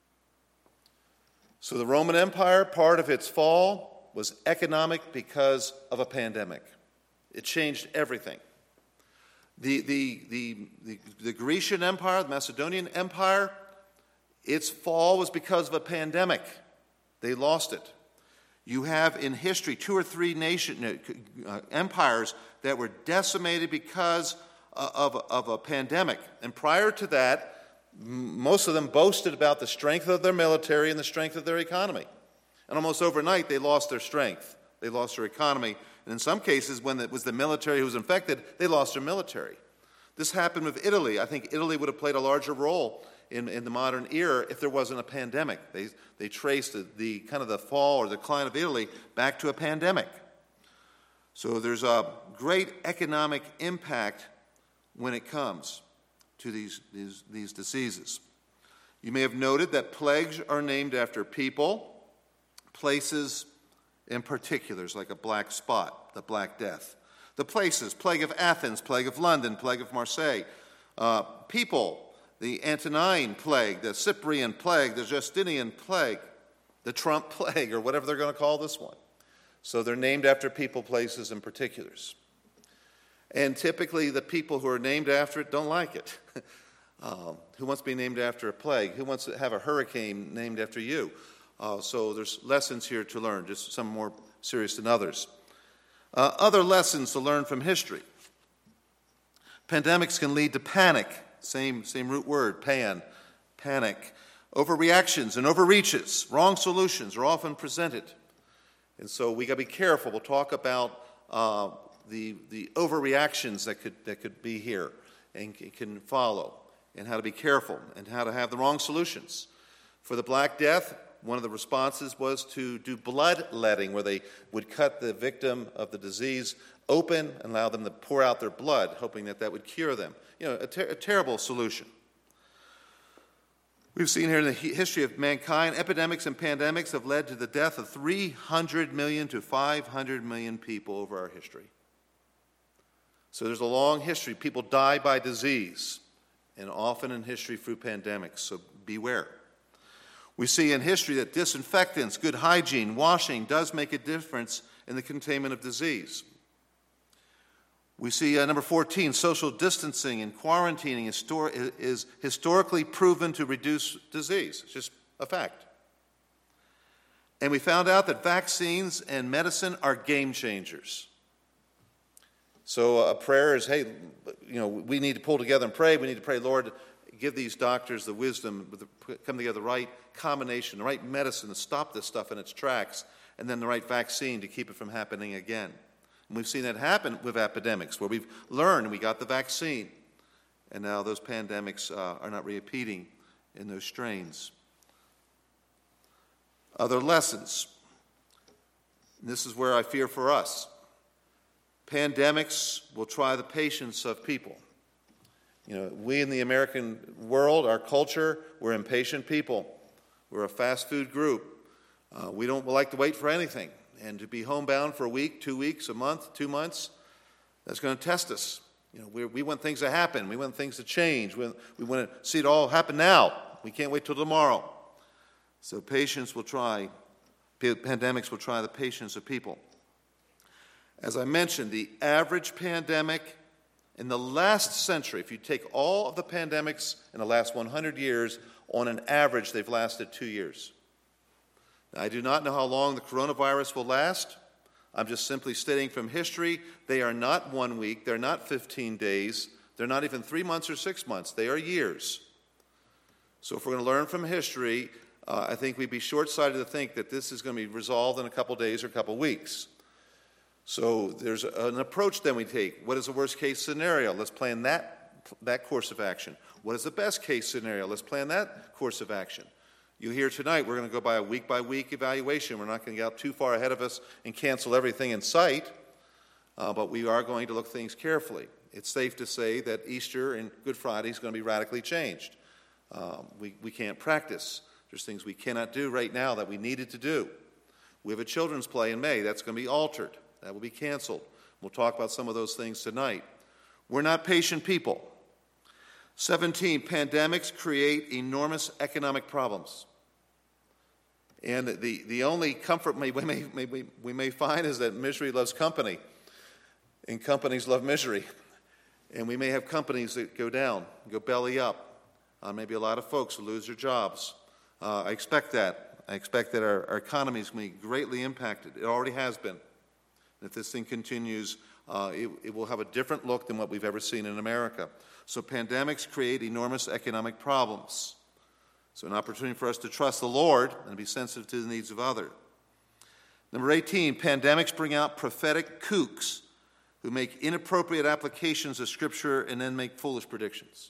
So the Roman Empire, part of its fall was economic because of a pandemic. It changed everything. The, the, the, the, the Grecian Empire, the Macedonian Empire, its fall was because of a pandemic. They lost it. You have in history two or three nation uh, empires that were decimated because of, of a pandemic. And prior to that, most of them boasted about the strength of their military and the strength of their economy. And almost overnight, they lost their strength. They lost their economy. And in some cases, when it was the military who was infected, they lost their military. This happened with Italy. I think Italy would have played a larger role in, in the modern era if there wasn't a pandemic. They, they traced the, the kind of the fall or decline of Italy back to a pandemic. So there's a great economic impact when it comes to these, these, these diseases. You may have noted that plagues are named after people, places, and particulars, like a black spot, the Black Death. The places, plague of Athens, plague of London, plague of Marseille. Uh, people, the Antonine plague, the Cyprian plague, the Justinian plague, the Trump plague, or whatever they're going to call this one. So they're named after people, places, and particulars. And typically the people who are named after it don't like it. um, who wants to be named after a plague? Who wants to have a hurricane named after you? Uh, so there's lessons here to learn, just some more serious than others. Uh, other lessons to learn from history. Pandemics can lead to panic. Same, same root word, pan, panic. Overreactions and overreaches, wrong solutions are often presented. And so we got to be careful. We'll talk about uh, the, the overreactions that could, that could be here and can follow, and how to be careful, and how to have the wrong solutions. For the Black Death, one of the responses was to do bloodletting, where they would cut the victim of the disease open and allow them to pour out their blood, hoping that that would cure them. You know, a, ter- a terrible solution. We've seen here in the history of mankind, epidemics and pandemics have led to the death of three hundred million to five hundred million people over our history. So there's a long history. People die by disease, and often in history through pandemics, so beware. We see in history that disinfectants, good hygiene, washing does make a difference in the containment of disease. We see uh, number fourteen, social distancing and quarantining is, histor- is historically proven to reduce disease. It's just a fact. And we found out that vaccines and medicine are game changers. So a prayer is, hey, you know, we need to pull together and pray. We need to pray, Lord, give these doctors the wisdom, come together, the right combination, the right medicine to stop this stuff in its tracks, and then the right vaccine to keep it from happening again. And we've seen that happen with epidemics, where we've learned we got the vaccine, and now those pandemics uh, are not repeating in those strains. Other lessons. And this is where I fear for us. Pandemics will try the patience of people. You know, we in the American world, our culture, we're impatient people. We're a fast food group. Uh, we don't like to wait for anything. And to be homebound for a week, two weeks, a month, two months, that's going to test us. You know, we, we want things to happen. We want things to change. We, we want to see it all happen now. We can't wait till tomorrow. So patience will try, pandemics will try the patience of people. As I mentioned, the average pandemic in the last century, if you take all of the pandemics in the last one hundred years, on an average, they've lasted two years. Now, I do not know how long the coronavirus will last. I'm just simply stating from history, they are not one week, they're not fifteen days, they're not even three months or six months, they are years. So if we're going to learn from history, uh, I think we'd be short-sighted to think that this is going to be resolved in a couple days or a couple weeks. So there's an approach then we take. What is the worst-case scenario? Let's plan that, that course of action. What is the best-case scenario? Let's plan that course of action. You hear tonight, we're going to go by a week-by-week evaluation. We're not going to get out too far ahead of us and cancel everything in sight, uh, but we are going to look things carefully. It's safe to say that Easter and Good Friday is going to be radically changed. Um, we, we can't practice. There's things we cannot do right now that we needed to do. We have a children's play in May. That's going to be altered. That will be canceled. We'll talk about some of those things tonight. We're not patient people. seventeen, pandemics create enormous economic problems. And the, the only comfort we may, we, we may find is that misery loves company, and companies love misery. And we may have companies that go down, go belly up. Uh, maybe a lot of folks will lose their jobs. Uh, I expect that. I expect that our, our economy is going to be greatly impacted. It already has been. And if this thing continues, uh, it, it will have a different look than what we've ever seen in America. So pandemics create enormous economic problems. So an opportunity for us to trust the Lord and be sensitive to the needs of others. Number eighteen, pandemics bring out prophetic kooks who make inappropriate applications of Scripture and then make foolish predictions.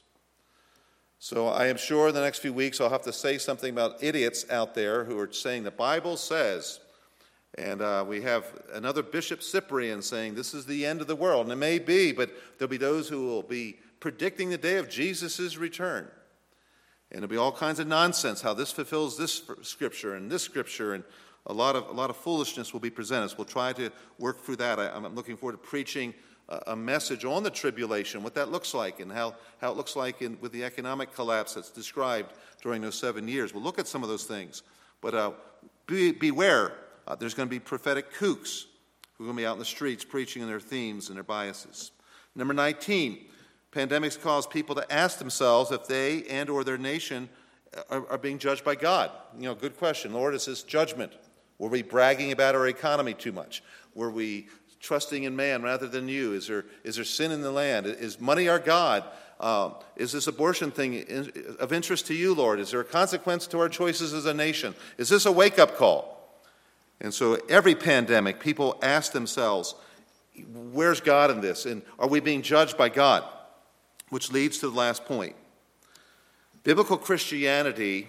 So I am sure in the next few weeks I'll have to say something about idiots out there who are saying the Bible says, and uh, we have another Bishop Cyprian saying this is the end of the world, and it may be, but there'll be those who will be predicting the day of Jesus' return. And there'll be all kinds of nonsense, how this fulfills this Scripture and this Scripture, and a lot of a lot of foolishness will be presented. So we'll try to work through that. I, I'm looking forward to preaching a message on the tribulation, what that looks like, and how, how it looks like in, with the economic collapse that's described during those seven years. We'll look at some of those things. But uh, be, beware, uh, there's going to be prophetic kooks who are going to be out in the streets preaching their themes and their biases. Number nineteen, pandemics cause people to ask themselves if they and or their nation are, are being judged by God. You know, good question. Lord, is this judgment? Were we bragging about our economy too much? Were we trusting in man rather than you? Is there is there sin in the land? Is money our God? Um, is this abortion thing in, of interest to you, Lord? Is there a consequence to our choices as a nation? Is this a wake-up call? And so every pandemic, people ask themselves, where's God in this? And are we being judged by God? Which leads to the last point. Biblical Christianity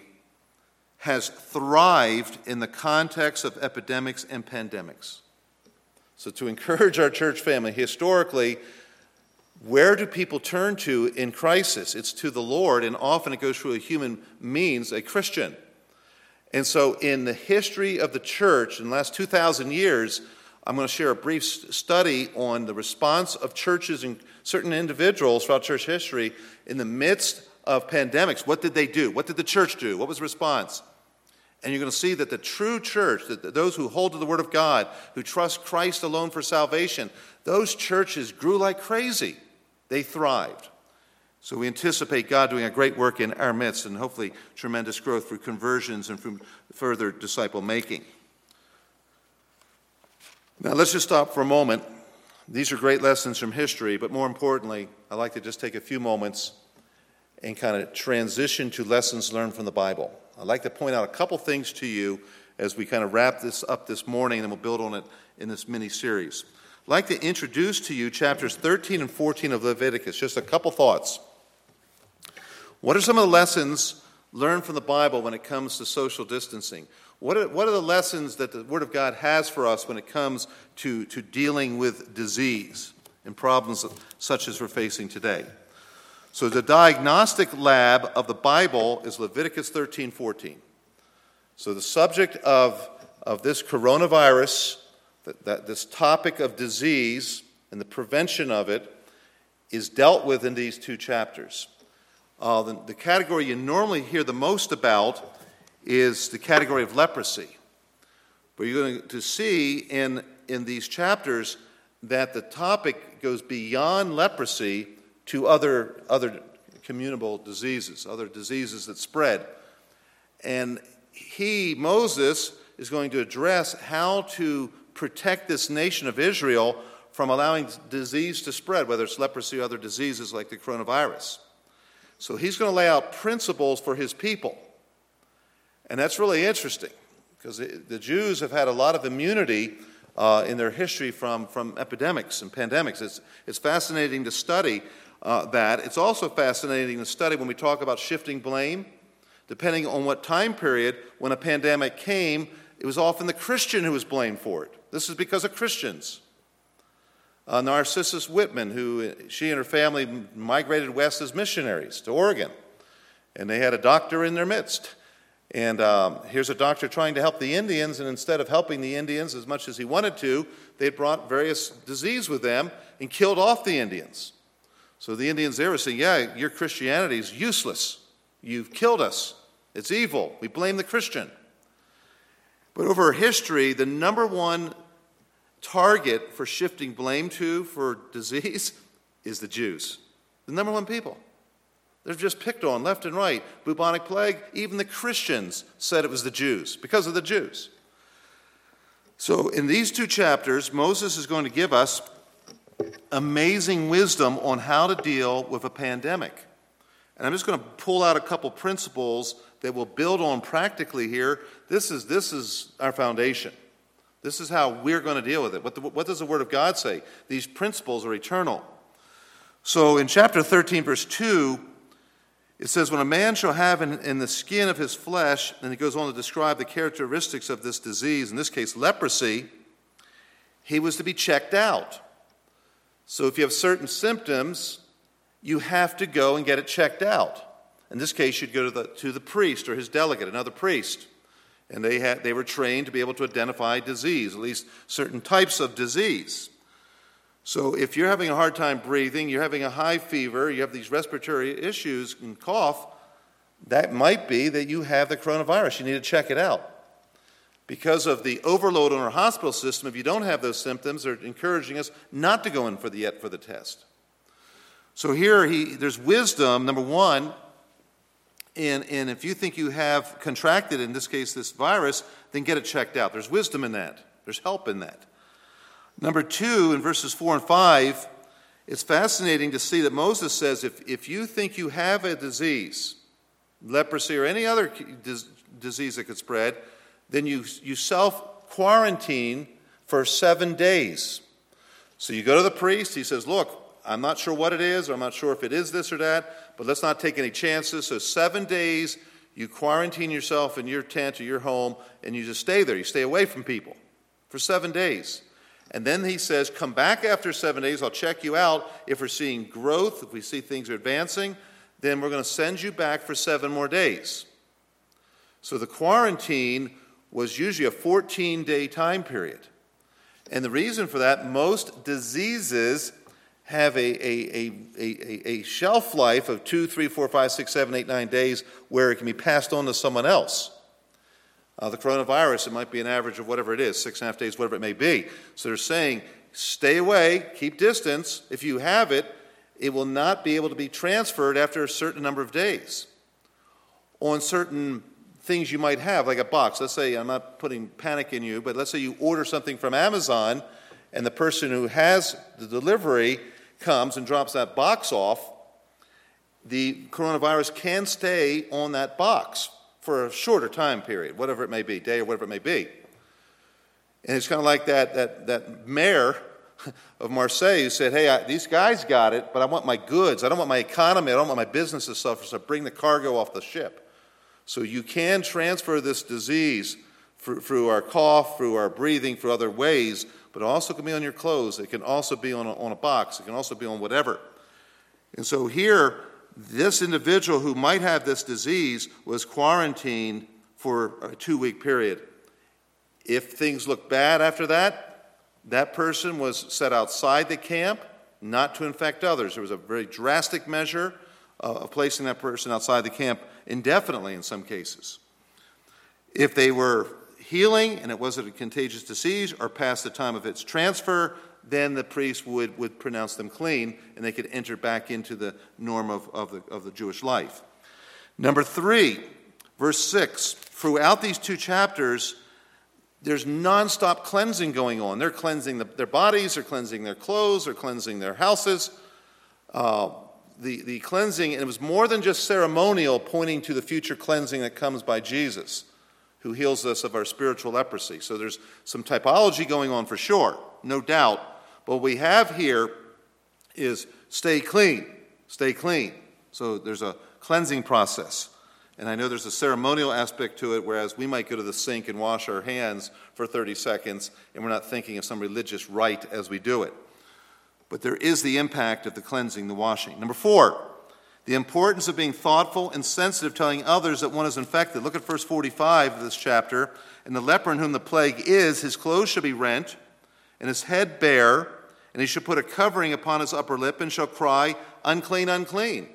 has thrived in the context of epidemics and pandemics. So to encourage our church family, historically, where do people turn to in crisis? It's to the Lord, and often it goes through a human means, a Christian. And so in the history of the church, in the last two thousand years, I'm going to share a brief study on the response of churches and certain individuals throughout church history in the midst of pandemics. What did they do? What did the church do? What was the response? And you're going to see that the true church, that those who hold to the Word of God, who trust Christ alone for salvation, those churches grew like crazy. They thrived. So we anticipate God doing a great work in our midst and hopefully tremendous growth through conversions and through further disciple making. Now let's just stop for a moment. These are great lessons from history, but more importantly, I'd like to just take a few moments and kind of transition to lessons learned from the Bible. I'd like to point out a couple things to you as we kind of wrap this up this morning, and then we'll build on it in this mini-series. I'd like to introduce to you chapters thirteen and fourteen of Leviticus. Just a couple thoughts. What are some of the lessons learned from the Bible when it comes to social distancing? What are, what are the lessons that the Word of God has for us when it comes to, to dealing with disease and problems such as we're facing today? So the diagnostic lab of the Bible is Leviticus thirteen fourteen. So the subject of, of this coronavirus that, that this topic of disease and the prevention of it is dealt with in these two chapters. Uh, the, the category you normally hear the most about is the category of leprosy. But you're going to see in, in these chapters that the topic goes beyond leprosy to other, other communicable diseases, other diseases that spread. And he, Moses, is going to address how to protect this nation of Israel from allowing disease to spread, whether it's leprosy or other diseases like the coronavirus. So he's going to lay out principles for his people. And that's really interesting, because the Jews have had a lot of immunity uh, in their history from, from epidemics and pandemics. It's, it's fascinating to study uh, that. It's also fascinating to study when we talk about shifting blame. Depending on what time period, when a pandemic came, it was often the Christian who was blamed for it. This is because of Christians. Uh, Narcissus Whitman, who she and her family migrated west as missionaries to Oregon, and they had a doctor in their midst. And um, here's a doctor trying to help the Indians, and instead of helping the Indians as much as he wanted to, they brought various disease with them and killed off the Indians. So the Indians there were saying, yeah, your Christianity is useless. You've killed us. It's evil. We blame the Christian. But over history, the number one target for shifting blame to for disease is the Jews. The number one people. They're just picked on left and right. Bubonic plague, even the Christians said it was the Jews because of the Jews. So in these two chapters, Moses is going to give us amazing wisdom on how to deal with a pandemic. And I'm just going to pull out a couple principles that we'll build on practically here. This is, this is our foundation. This is how we're going to deal with it. What, the, what does the Word of God say? These principles are eternal. So in chapter thirteen, verse two, it says, when a man shall have in, in the skin of his flesh, and it goes on to describe the characteristics of this disease, in this case leprosy, he was to be checked out. So if you have certain symptoms, you have to go and get it checked out. In this case, you'd go to the, to the priest or his delegate, another priest. And they had, they were trained to be able to identify disease, at least certain types of disease. So if you're having a hard time breathing, you're having a high fever, you have these respiratory issues and cough, that might be that you have the coronavirus. You need to check it out. Because of the overload on our hospital system, if you don't have those symptoms, they're encouraging us not to go in for the yet for the test. So here he, there's wisdom, number one, and, and if you think you have contracted, in this case, this virus, then get it checked out. There's wisdom in that. There's help in that. Number two, in verses four and five, it's fascinating to see that Moses says, if, if you think you have a disease, leprosy or any other dis- disease that could spread, then you, you self-quarantine for seven days. So you go to the priest, he says, look, I'm not sure what it is, or I'm not sure if it is this or that, but let's not take any chances. So seven days, you quarantine yourself in your tent or your home, and you just stay there. You stay away from people for seven days. And then he says, come back after seven days. I'll check you out. If we're seeing growth, if we see things are advancing, then we're going to send you back for seven more days. So the quarantine was usually a fourteen-day time period. And the reason for that, most diseases have a, a, a, a, a shelf life of two, three, four, five, six, seven, eight, nine days where it can be passed on to someone else. Uh, the coronavirus, it might be an average of whatever it is, six and a half days, whatever it may be. So they're saying, stay away, keep distance. If you have it, it will not be able to be transferred after a certain number of days. On certain things you might have, like a box. Let's say, I'm not putting panic in you, but let's say you order something from Amazon, and the person who has the delivery comes and drops that box off, the coronavirus can stay on that box for a shorter time period, whatever it may be, day or whatever it may be. And it's kind of like that that, that mayor of Marseille who said, hey, I, these guys got it, but I want my goods. I don't want my economy. I don't want my business to suffer, so bring the cargo off the ship. So you can transfer this disease through, through our cough, through our breathing, through other ways, but it also can be on your clothes. It can also be on a, on a box. It can also be on whatever. And so here, this individual who might have this disease was quarantined for a two-week period. If things look bad after that, That person was set outside the camp not to infect others. There was a very drastic measure uh, of placing that person outside the camp indefinitely in some cases. If they were healing and it wasn't a contagious disease or past the time of its transfer, then the priest would, would pronounce them clean and they could enter back into the norm of, of, the, of the Jewish life. Number three, verse six, throughout these two chapters, there's nonstop cleansing going on. They're cleansing the, their bodies, they're cleansing their clothes, they're cleansing their houses. Uh, the, the cleansing, and it was more than just ceremonial, pointing to the future cleansing that comes by Jesus, who heals us of our spiritual leprosy. So there's some typology going on for sure, no doubt. But what we have here is stay clean, stay clean. So there's a cleansing process. And I know there's a ceremonial aspect to it, whereas we might go to the sink and wash our hands for thirty seconds, and we're not thinking of some religious rite as we do it. But there is the impact of the cleansing, the washing. Number four, the importance of being thoughtful and sensitive, telling others that one is infected. Look at verse forty-five of this chapter. And the leper in whom the plague is, his clothes shall be rent, and his head bare, and he shall put a covering upon his upper lip, and shall cry, unclean, unclean.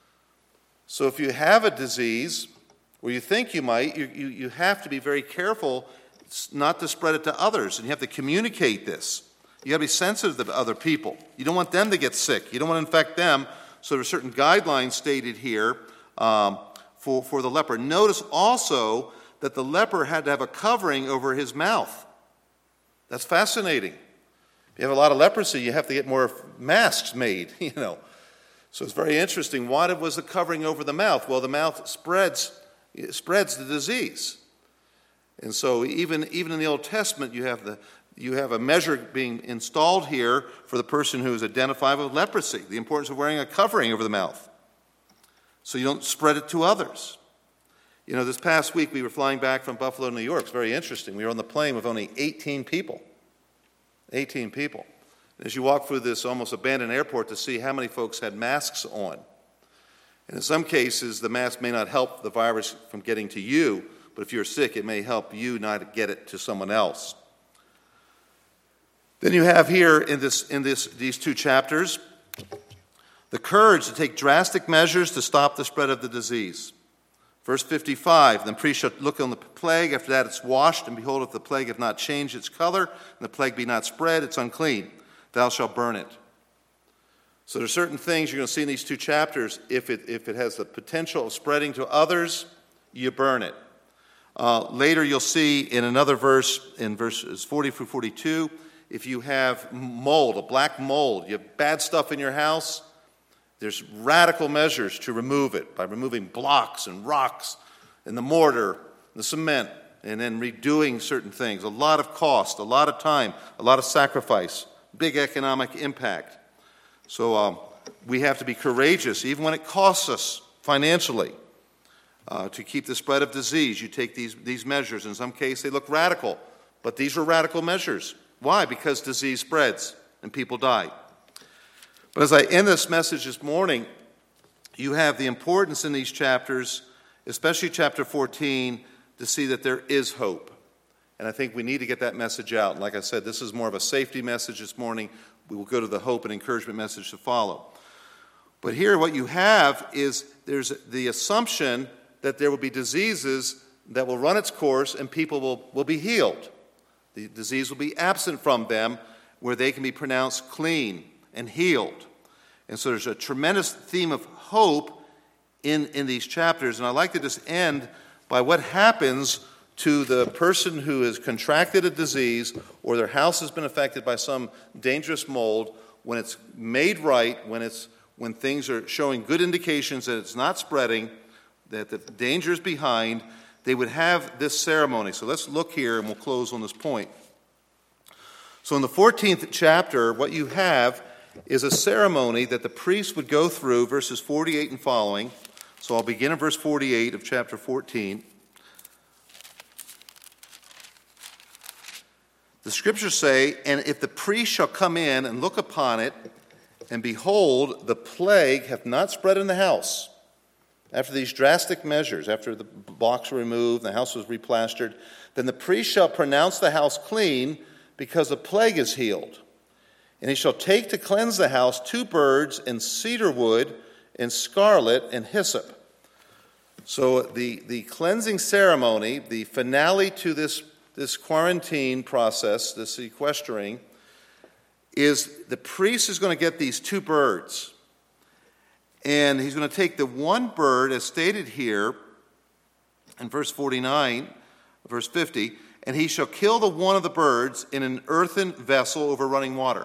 So if you have a disease, or you think you might, you, you, you have to be very careful not to spread it to others, and you have to communicate this. You got to be sensitive to other people. You don't want them to get sick. You don't want to infect them. So there are certain guidelines stated here um, for, for the leper. Notice also that the leper had to have a covering over his mouth. That's fascinating. If you have a lot of leprosy, you have to get more masks made, you know. So it's very interesting. Why was the covering over the mouth? Well, the mouth spreads it spreads the disease. And so even, even in the Old Testament, you have the You have a measure being installed here for the person who is identified with leprosy, the importance of wearing a covering over the mouth so you don't spread it to others. You know, this past week we were flying back from Buffalo, New York. It's very interesting. We were on the plane with only eighteen people. eighteen people. And as you walk through this almost abandoned airport to see how many folks had masks on. And in some cases, the mask may not help the virus from getting to you, but if you're sick, it may help you not get it to someone else. Then you have here in this in this these two chapters the courage to take drastic measures to stop the spread of the disease. Verse fifty-five, the priest shall look on the plague, after that it's washed, and behold, if the plague have not changed its color, and the plague be not spread, it's unclean. Thou shalt burn it. So there are certain things you're going to see in these two chapters. If it if it has the potential of spreading to others, you burn it. Uh, later you'll see in another verse, in verses forty through forty-two, if you have mold, a black mold, you have bad stuff in your house, there's radical measures to remove it by removing blocks and rocks and the mortar, the cement, and then redoing certain things. A lot of cost, a lot of time, a lot of sacrifice, big economic impact. So um, we have to be courageous, even when it costs us financially, uh, to keep the spread of disease. You take these, these measures. In some cases, they look radical, but these are radical measures. Why? Because disease spreads and people die. But as I end this message this morning, you have the importance in these chapters, especially chapter fourteen, to see that there is hope. And I think we need to get that message out. And like I said, this is more of a safety message this morning. We will go to the hope and encouragement message to follow. But here what you have is there's the assumption that there will be diseases that will run its course and people will, will be healed. The disease will be absent from them where they can be pronounced clean and healed. And so there's a tremendous theme of hope in, in these chapters. And I'd like to just end by what happens to the person who has contracted a disease or their house has been affected by some dangerous mold when it's made right, when, it's, when things are showing good indications that it's not spreading, that the danger is behind. They would have this ceremony. So let's look here and we'll close on this point. So in the fourteenth chapter, what you have is a ceremony that the priest would go through, verses forty-eight and following. So I'll begin in verse forty-eight of chapter fourteen. The scriptures say, and if the priest shall come in and look upon it, and behold, the plague hath not spread in the house. After these drastic measures, after the blocks were removed, the house was replastered, then the priest shall pronounce the house clean, because the plague is healed. And he shall take to cleanse the house two birds and cedar wood and scarlet and hyssop. So the, the cleansing ceremony, the finale to this, this quarantine process, this sequestering, is the priest is going to get these two birds. And he's going to take the one bird, as stated here in verse forty-nine, verse fifty, and he shall kill the one of the birds in an earthen vessel over running water.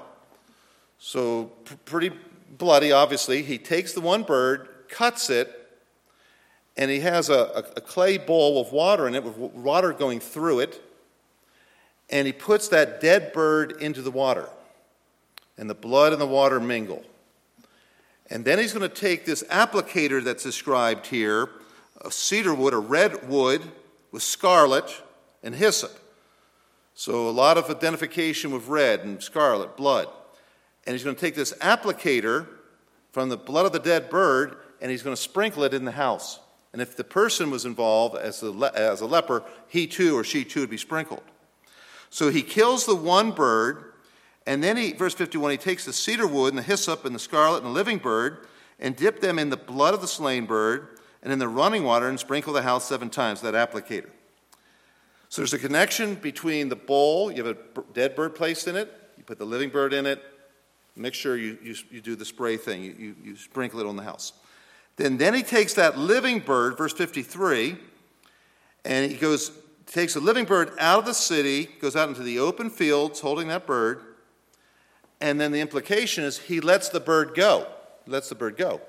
So p- pretty bloody, obviously. He takes the one bird, cuts it, and he has a, a, a clay bowl of water in it, with water going through it, and he puts that dead bird into the water, and the blood and the water mingle. And then he's going to take this applicator that's described here, of cedar wood or red wood with scarlet and hyssop. So a lot of identification with red and scarlet, blood. And he's going to take this applicator from the blood of the dead bird, and he's going to sprinkle it in the house. And if the person was involved as a, le- as a leper, he too or she too would be sprinkled. So he kills the one bird, and then he, verse fifty-one, he takes the cedar wood and the hyssop and the scarlet and the living bird and dip them in the blood of the slain bird and in the running water and sprinkle the house seven times, that applicator. So there's a connection between the bowl, you have a dead bird placed in it, you put the living bird in it, make sure you, you, you do the spray thing, you, you, you sprinkle it on the house. Then, then he takes that living bird, verse fifty-three, and he goes, takes the living bird out of the city, goes out into the open fields holding that bird, and then the implication is he lets the bird go. He lets the bird go.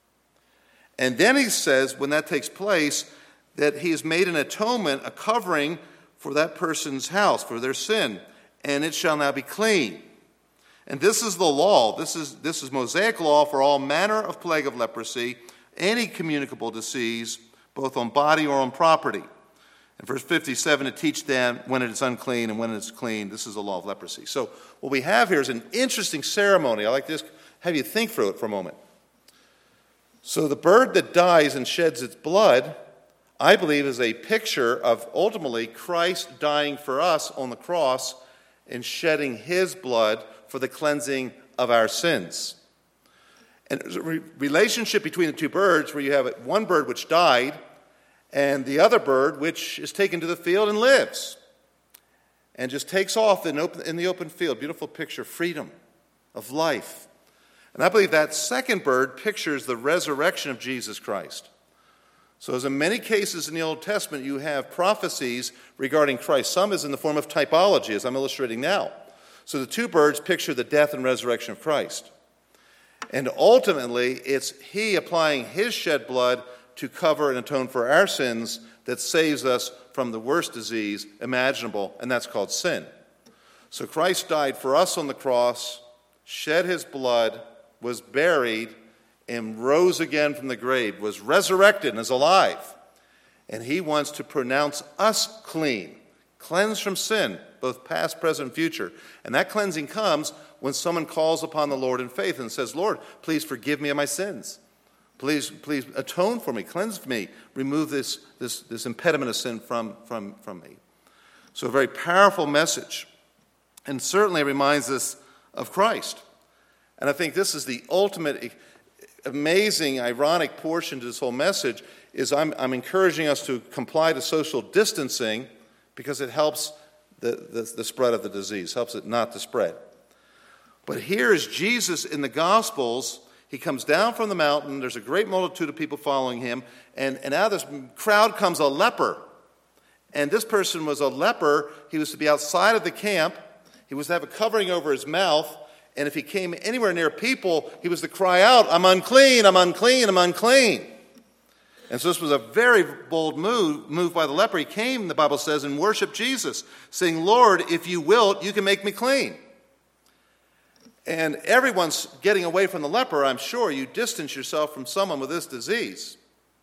And then he says, when that takes place, that he has made an atonement, a covering for that person's house, for their sin, and it shall now be clean. And this is the law. This is, this is Mosaic law for all manner of plague of leprosy, any communicable disease, both on body or on property. In verse fifty-seven, to teach them when it is unclean and when it is clean. This is the law of leprosy. So what we have here is an interesting ceremony. I like to just have you think through it for a moment. So the bird that dies and sheds its blood, I believe, is a picture of ultimately Christ dying for us on the cross and shedding his blood for the cleansing of our sins. And there's a re- relationship between the two birds where you have one bird which died and the other bird which is taken to the field and lives and just takes off in, open, in the open field. Beautiful picture, freedom of life. And I believe that second bird pictures the resurrection of Jesus Christ. So as in many cases in the Old Testament, you have prophecies regarding Christ. Some is in the form of typology, as I'm illustrating now. So the two birds picture the death and resurrection of Christ. And ultimately, it's he applying his shed blood to cover and atone for our sins that saves us from the worst disease imaginable, and that's called sin. So Christ died for us on the cross, shed his blood, was buried, and rose again from the grave, was resurrected and is alive. And he wants to pronounce us clean, cleansed from sin, both past, present, and future. And that cleansing comes when someone calls upon the Lord in faith and says, Lord, please forgive me of my sins. Please, please atone for me, cleanse me, remove this, this, this impediment of sin from, from, from me. So a very powerful message. And certainly reminds us of Christ. And I think this is the ultimate amazing, ironic portion to this whole message is I'm, I'm encouraging us to comply to social distancing because it helps the, the, the spread of the disease, helps it not to spread. But here is Jesus in the Gospels. He comes down from the mountain. There's a great multitude of people following him. And, and out of this crowd comes a leper. And this person was a leper. He was to be outside of the camp. He was to have a covering over his mouth. And if he came anywhere near people, he was to cry out, I'm unclean, I'm unclean, I'm unclean. And so this was a very bold move, move by the leper. He came, the Bible says, and worshiped Jesus, saying, Lord, if you will, you can make me clean. And everyone's getting away from the leper, I'm sure. You distance yourself from someone with this disease.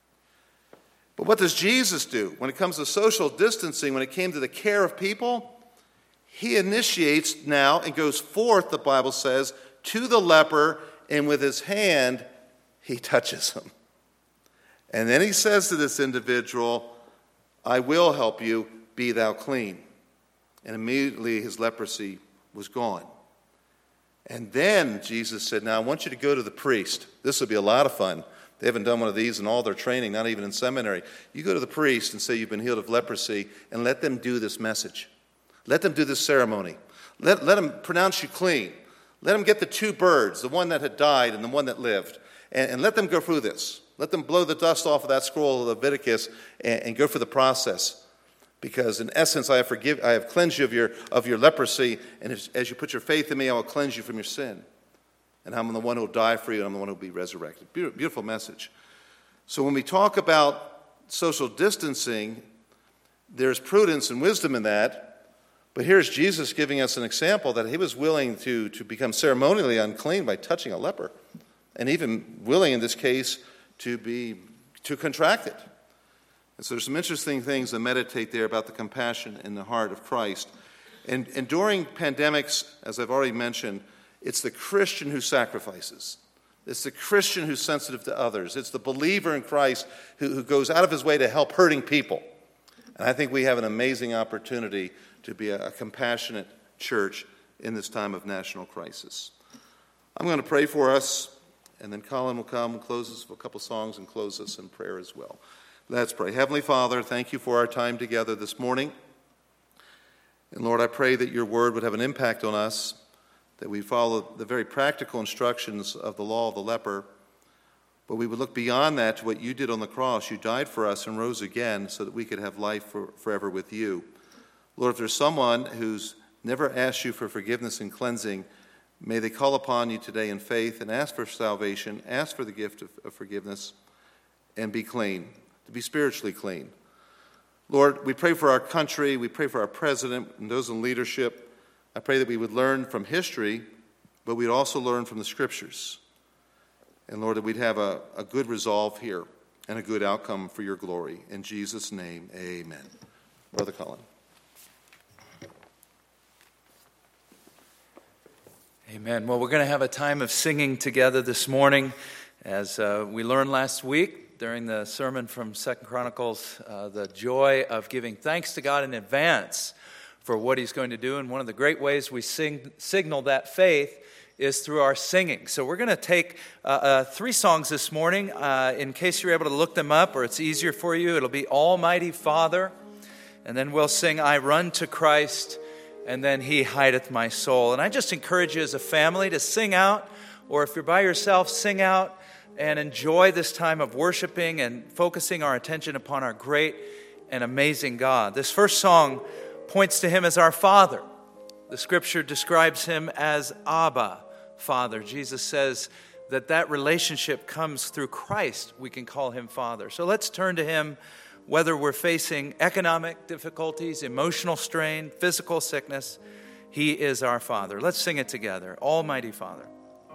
But what does Jesus do? When it comes to social distancing, when it came to the care of people, he initiates now and goes forth, the Bible says, to the leper, and with his hand, he touches him. And then he says to this individual, I will help you, be thou clean. And immediately his leprosy was gone. And then Jesus said, now I want you to go to the priest. This will be a lot of fun. They haven't done one of these in all their training, not even in seminary. You go to the priest and say you've been healed of leprosy, and let them do this message. Let them do this ceremony. Let, let them pronounce you clean. Let them get the two birds, the one that had died and the one that lived, and, and let them go through this. Let them blow the dust off of that scroll of Leviticus and, and go through the process. Because in essence, I have forgive, I have cleansed you of your, of your leprosy, and as, as you put your faith in me, I will cleanse you from your sin. And I'm the one who will die for you, and I'm the one who will be resurrected. Beautiful, beautiful message. So when we talk about social distancing, there's prudence and wisdom in that. But here's Jesus giving us an example that he was willing to, to become ceremonially unclean by touching a leper, and even willing in this case to be to contract it. And so there's some interesting things to meditate there about the compassion in the heart of Christ. And, and during pandemics, as I've already mentioned, it's the Christian who sacrifices. It's the Christian who's sensitive to others. It's the believer in Christ who, who goes out of his way to help hurting people. And I think we have an amazing opportunity to be a, a compassionate church in this time of national crisis. I'm going to pray for us, and then Colin will come and close us with a couple songs and close us in prayer as well. Let's pray. Heavenly Father, thank you for our time together this morning. And Lord, I pray that your word would have an impact on us, that we follow the very practical instructions of the law of the leper, but we would look beyond that to what you did on the cross. You died for us and rose again so that we could have life for, forever with you. Lord, if there's someone who's never asked you for forgiveness and cleansing, may they call upon you today in faith and ask for salvation, ask for the gift of, of forgiveness, and be clean, to be spiritually clean. Lord, we pray for our country, we pray for our president and those in leadership. I pray that we would learn from history, but we'd also learn from the scriptures. And Lord, that we'd have a, a good resolve here and a good outcome for your glory. In Jesus' name, amen. Brother Colin. Amen. Well, we're going to have a time of singing together this morning. As uh, we learned last week during the sermon from Second Chronicles, uh, the joy of giving thanks to God in advance for what he's going to do. And one of the great ways we sing, signal that faith is through our singing. So we're going to take uh, uh, three songs this morning. Uh, in case you're able to look them up or it's easier for you, it'll be Almighty Father. And then we'll sing I Run to Christ, and then He Hideth My Soul. And I just encourage you as a family to sing out, or if you're by yourself, sing out and enjoy this time of worshiping and focusing our attention upon our great and amazing God. This first song points to Him as our Father. The Scripture describes Him as Abba, Father. Jesus says that that relationship comes through Christ. We can call Him Father. So let's turn to Him whether we're facing economic difficulties, emotional strain, physical sickness. He is our Father. Let's sing it together. Almighty Father.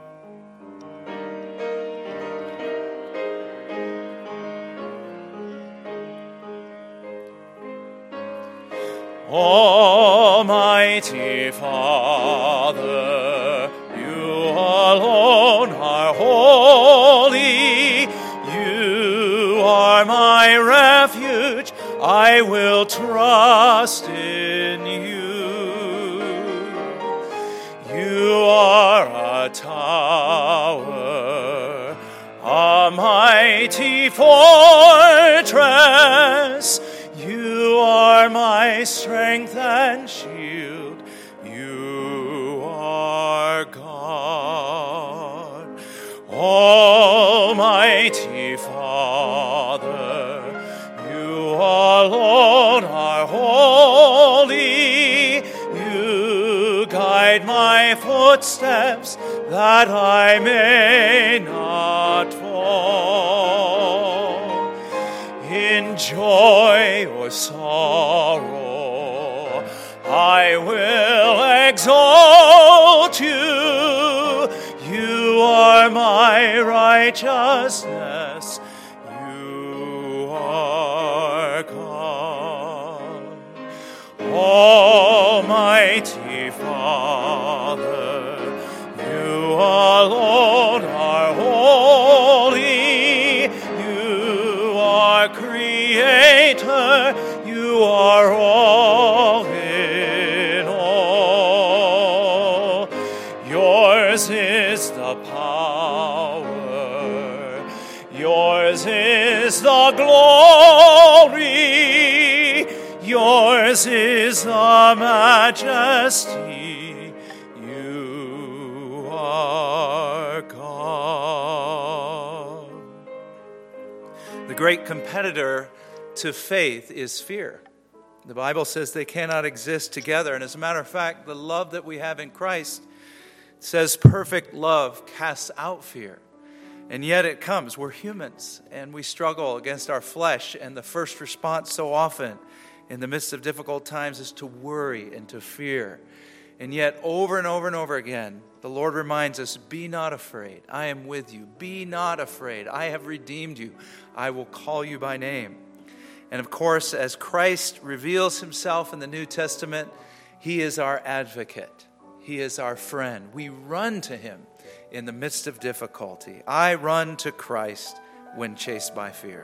Almighty Father, you alone are holy. You are my refuge. I will trust in you. You are a tower, a mighty fortress. You are my strength and shield. You are God. Almighty Father, you alone are holy. You guide my footsteps that I may not fall. In joy or sorrow, I will exalt you. You are my righteousness. You are God. Almighty Father, you alone are holy. You are Creator. You are all in His is the majesty. You are God. The great competitor to faith is fear. The Bible says they cannot exist together. And as a matter of fact, the love that we have in Christ says perfect love casts out fear. And yet it comes. We're humans, and we struggle against our flesh. And the first response so often in the midst of difficult times is to worry and to fear. And yet over and over and over again, the Lord reminds us, be not afraid. I am with you. Be not afraid. I have redeemed you. I will call you by name. And of course, as Christ reveals himself in the New Testament, he is our advocate. He is our friend. We run to him in the midst of difficulty. I run to Christ when chased by fear.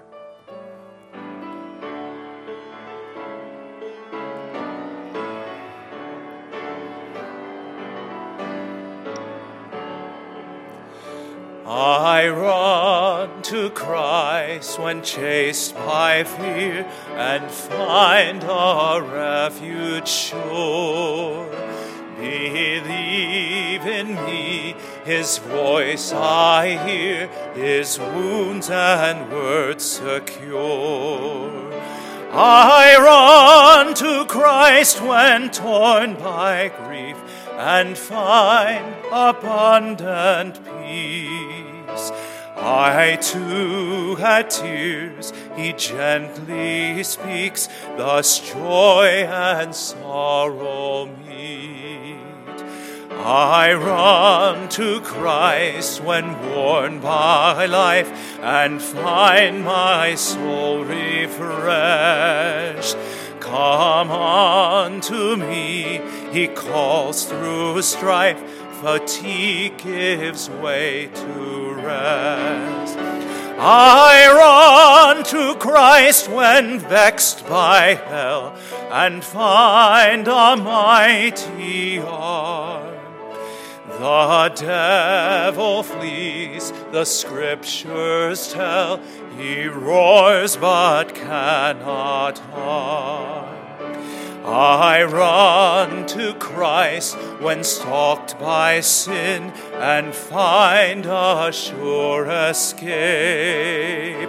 I run to Christ when chased by fear and find a refuge sure. Believe in me, his voice I hear, his wounds and words secure. I run to Christ when torn by grief and find abundant peace. I too had tears, he gently speaks, thus joy and sorrow meet. I run to Christ when worn by life and find my soul refreshed. Come unto me, he calls through strife, fatigue gives way to rest. I run to Christ when vexed by hell and find a mighty arm. The devil flees, the scriptures tell, he roars but cannot harm. I run to Christ when stalked by sin and find a sure escape.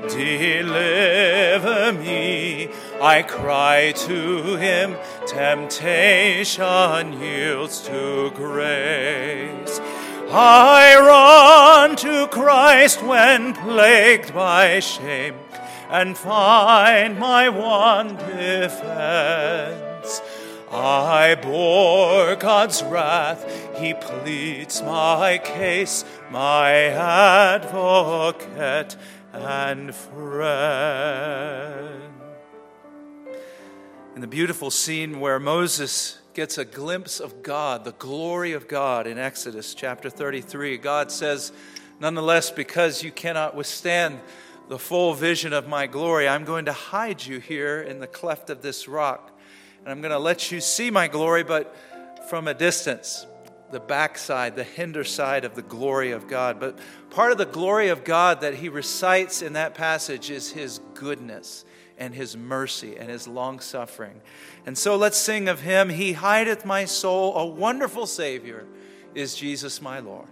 Deliver me, I cry to him, temptation yields to grace. I run to Christ when plagued by shame and find my one defense. I bore God's wrath, he pleads my case, my advocate and friend. In the beautiful scene where Moses gets a glimpse of God, the glory of God in Exodus chapter thirty-three, God says, nonetheless, because you cannot withstand the full vision of my glory, I'm going to hide you here in the cleft of this rock. And I'm going to let you see my glory, but from a distance, the backside, the hinder side of the glory of God. But part of the glory of God that he recites in that passage is his goodness and his mercy and his long-suffering. And so let's sing of him. He hideth my soul, a wonderful Savior is Jesus my Lord.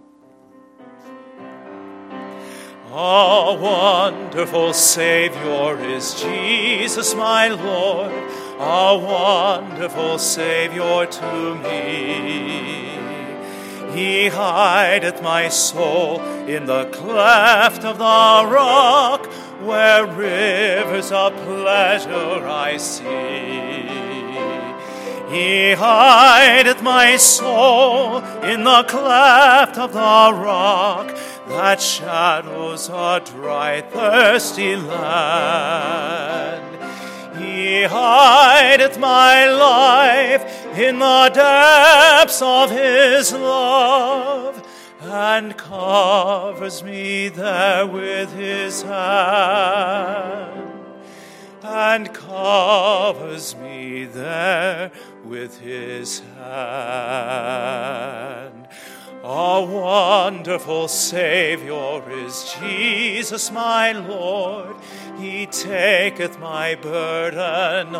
A wonderful Savior is Jesus my Lord, a wonderful Savior to me. He hideth my soul in the cleft of the rock, where rivers of pleasure I see. He hideth my soul in the cleft of the rock, that shadows a dry, thirsty land. He hideth my life in the depths of his love, and covers me there with his hand, and covers me there with his hand. A wonderful Savior is Jesus my Lord. He taketh my burden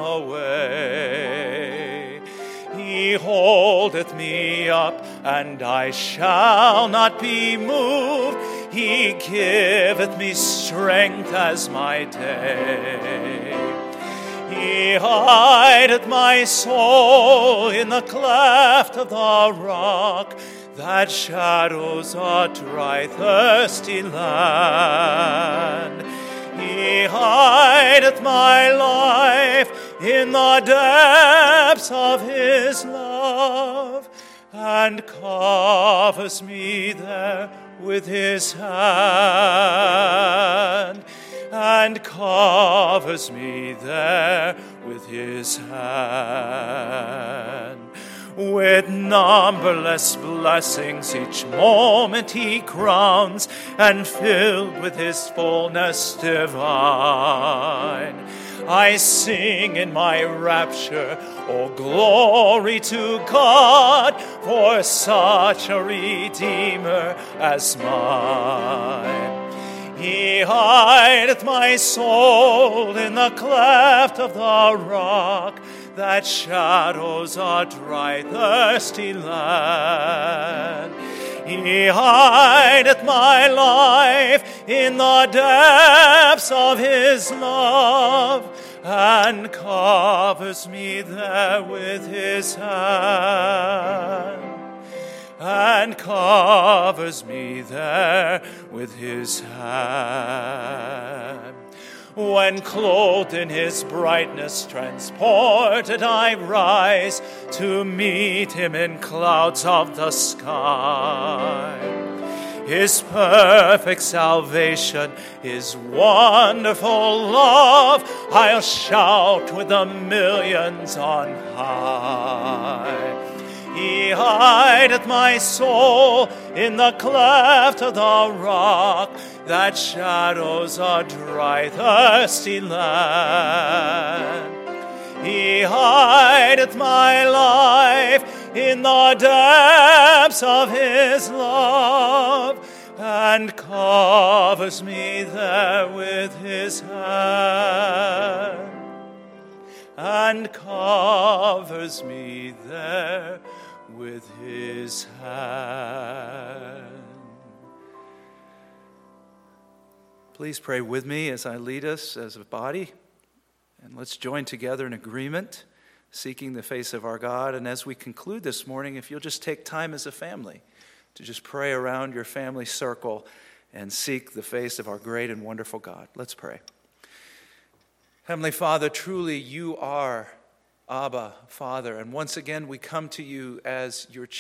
away. He holdeth me up, and I shall not be moved. He giveth me strength as my day. He hideth my soul in the cleft of the rock, that shadows a dry, thirsty land. He hideth my life in the depths of his love, and covers me there with his hand, and covers me there with his hand. With numberless blessings each moment he crowns, and filled with his fullness divine. I sing in my rapture, oh glory to God, for such a Redeemer as mine. He hideth my soul in the cleft of the rock, that shadows a dry, thirsty land. He hideth my life in the depths of his love, and covers me there with his hand, and covers me there with his hand. When clothed in his brightness, transported I rise to meet him in clouds of the sky. His perfect salvation, his wonderful love, I'll shout with the millions on high. He hideth my soul in the cleft of the rock, that shadows a dry, thirsty land. He hideth my life in the depths of his love, and covers me there with his hand, and covers me there with his hand. Please pray with me as I lead us as a body, and let's join together in agreement, seeking the face of our God. And as we conclude this morning, if you'll just take time as a family to just pray around your family circle and seek the face of our great and wonderful God. Let's pray. Heavenly Father, truly you are Abba, Father, and once again we come to you as your children.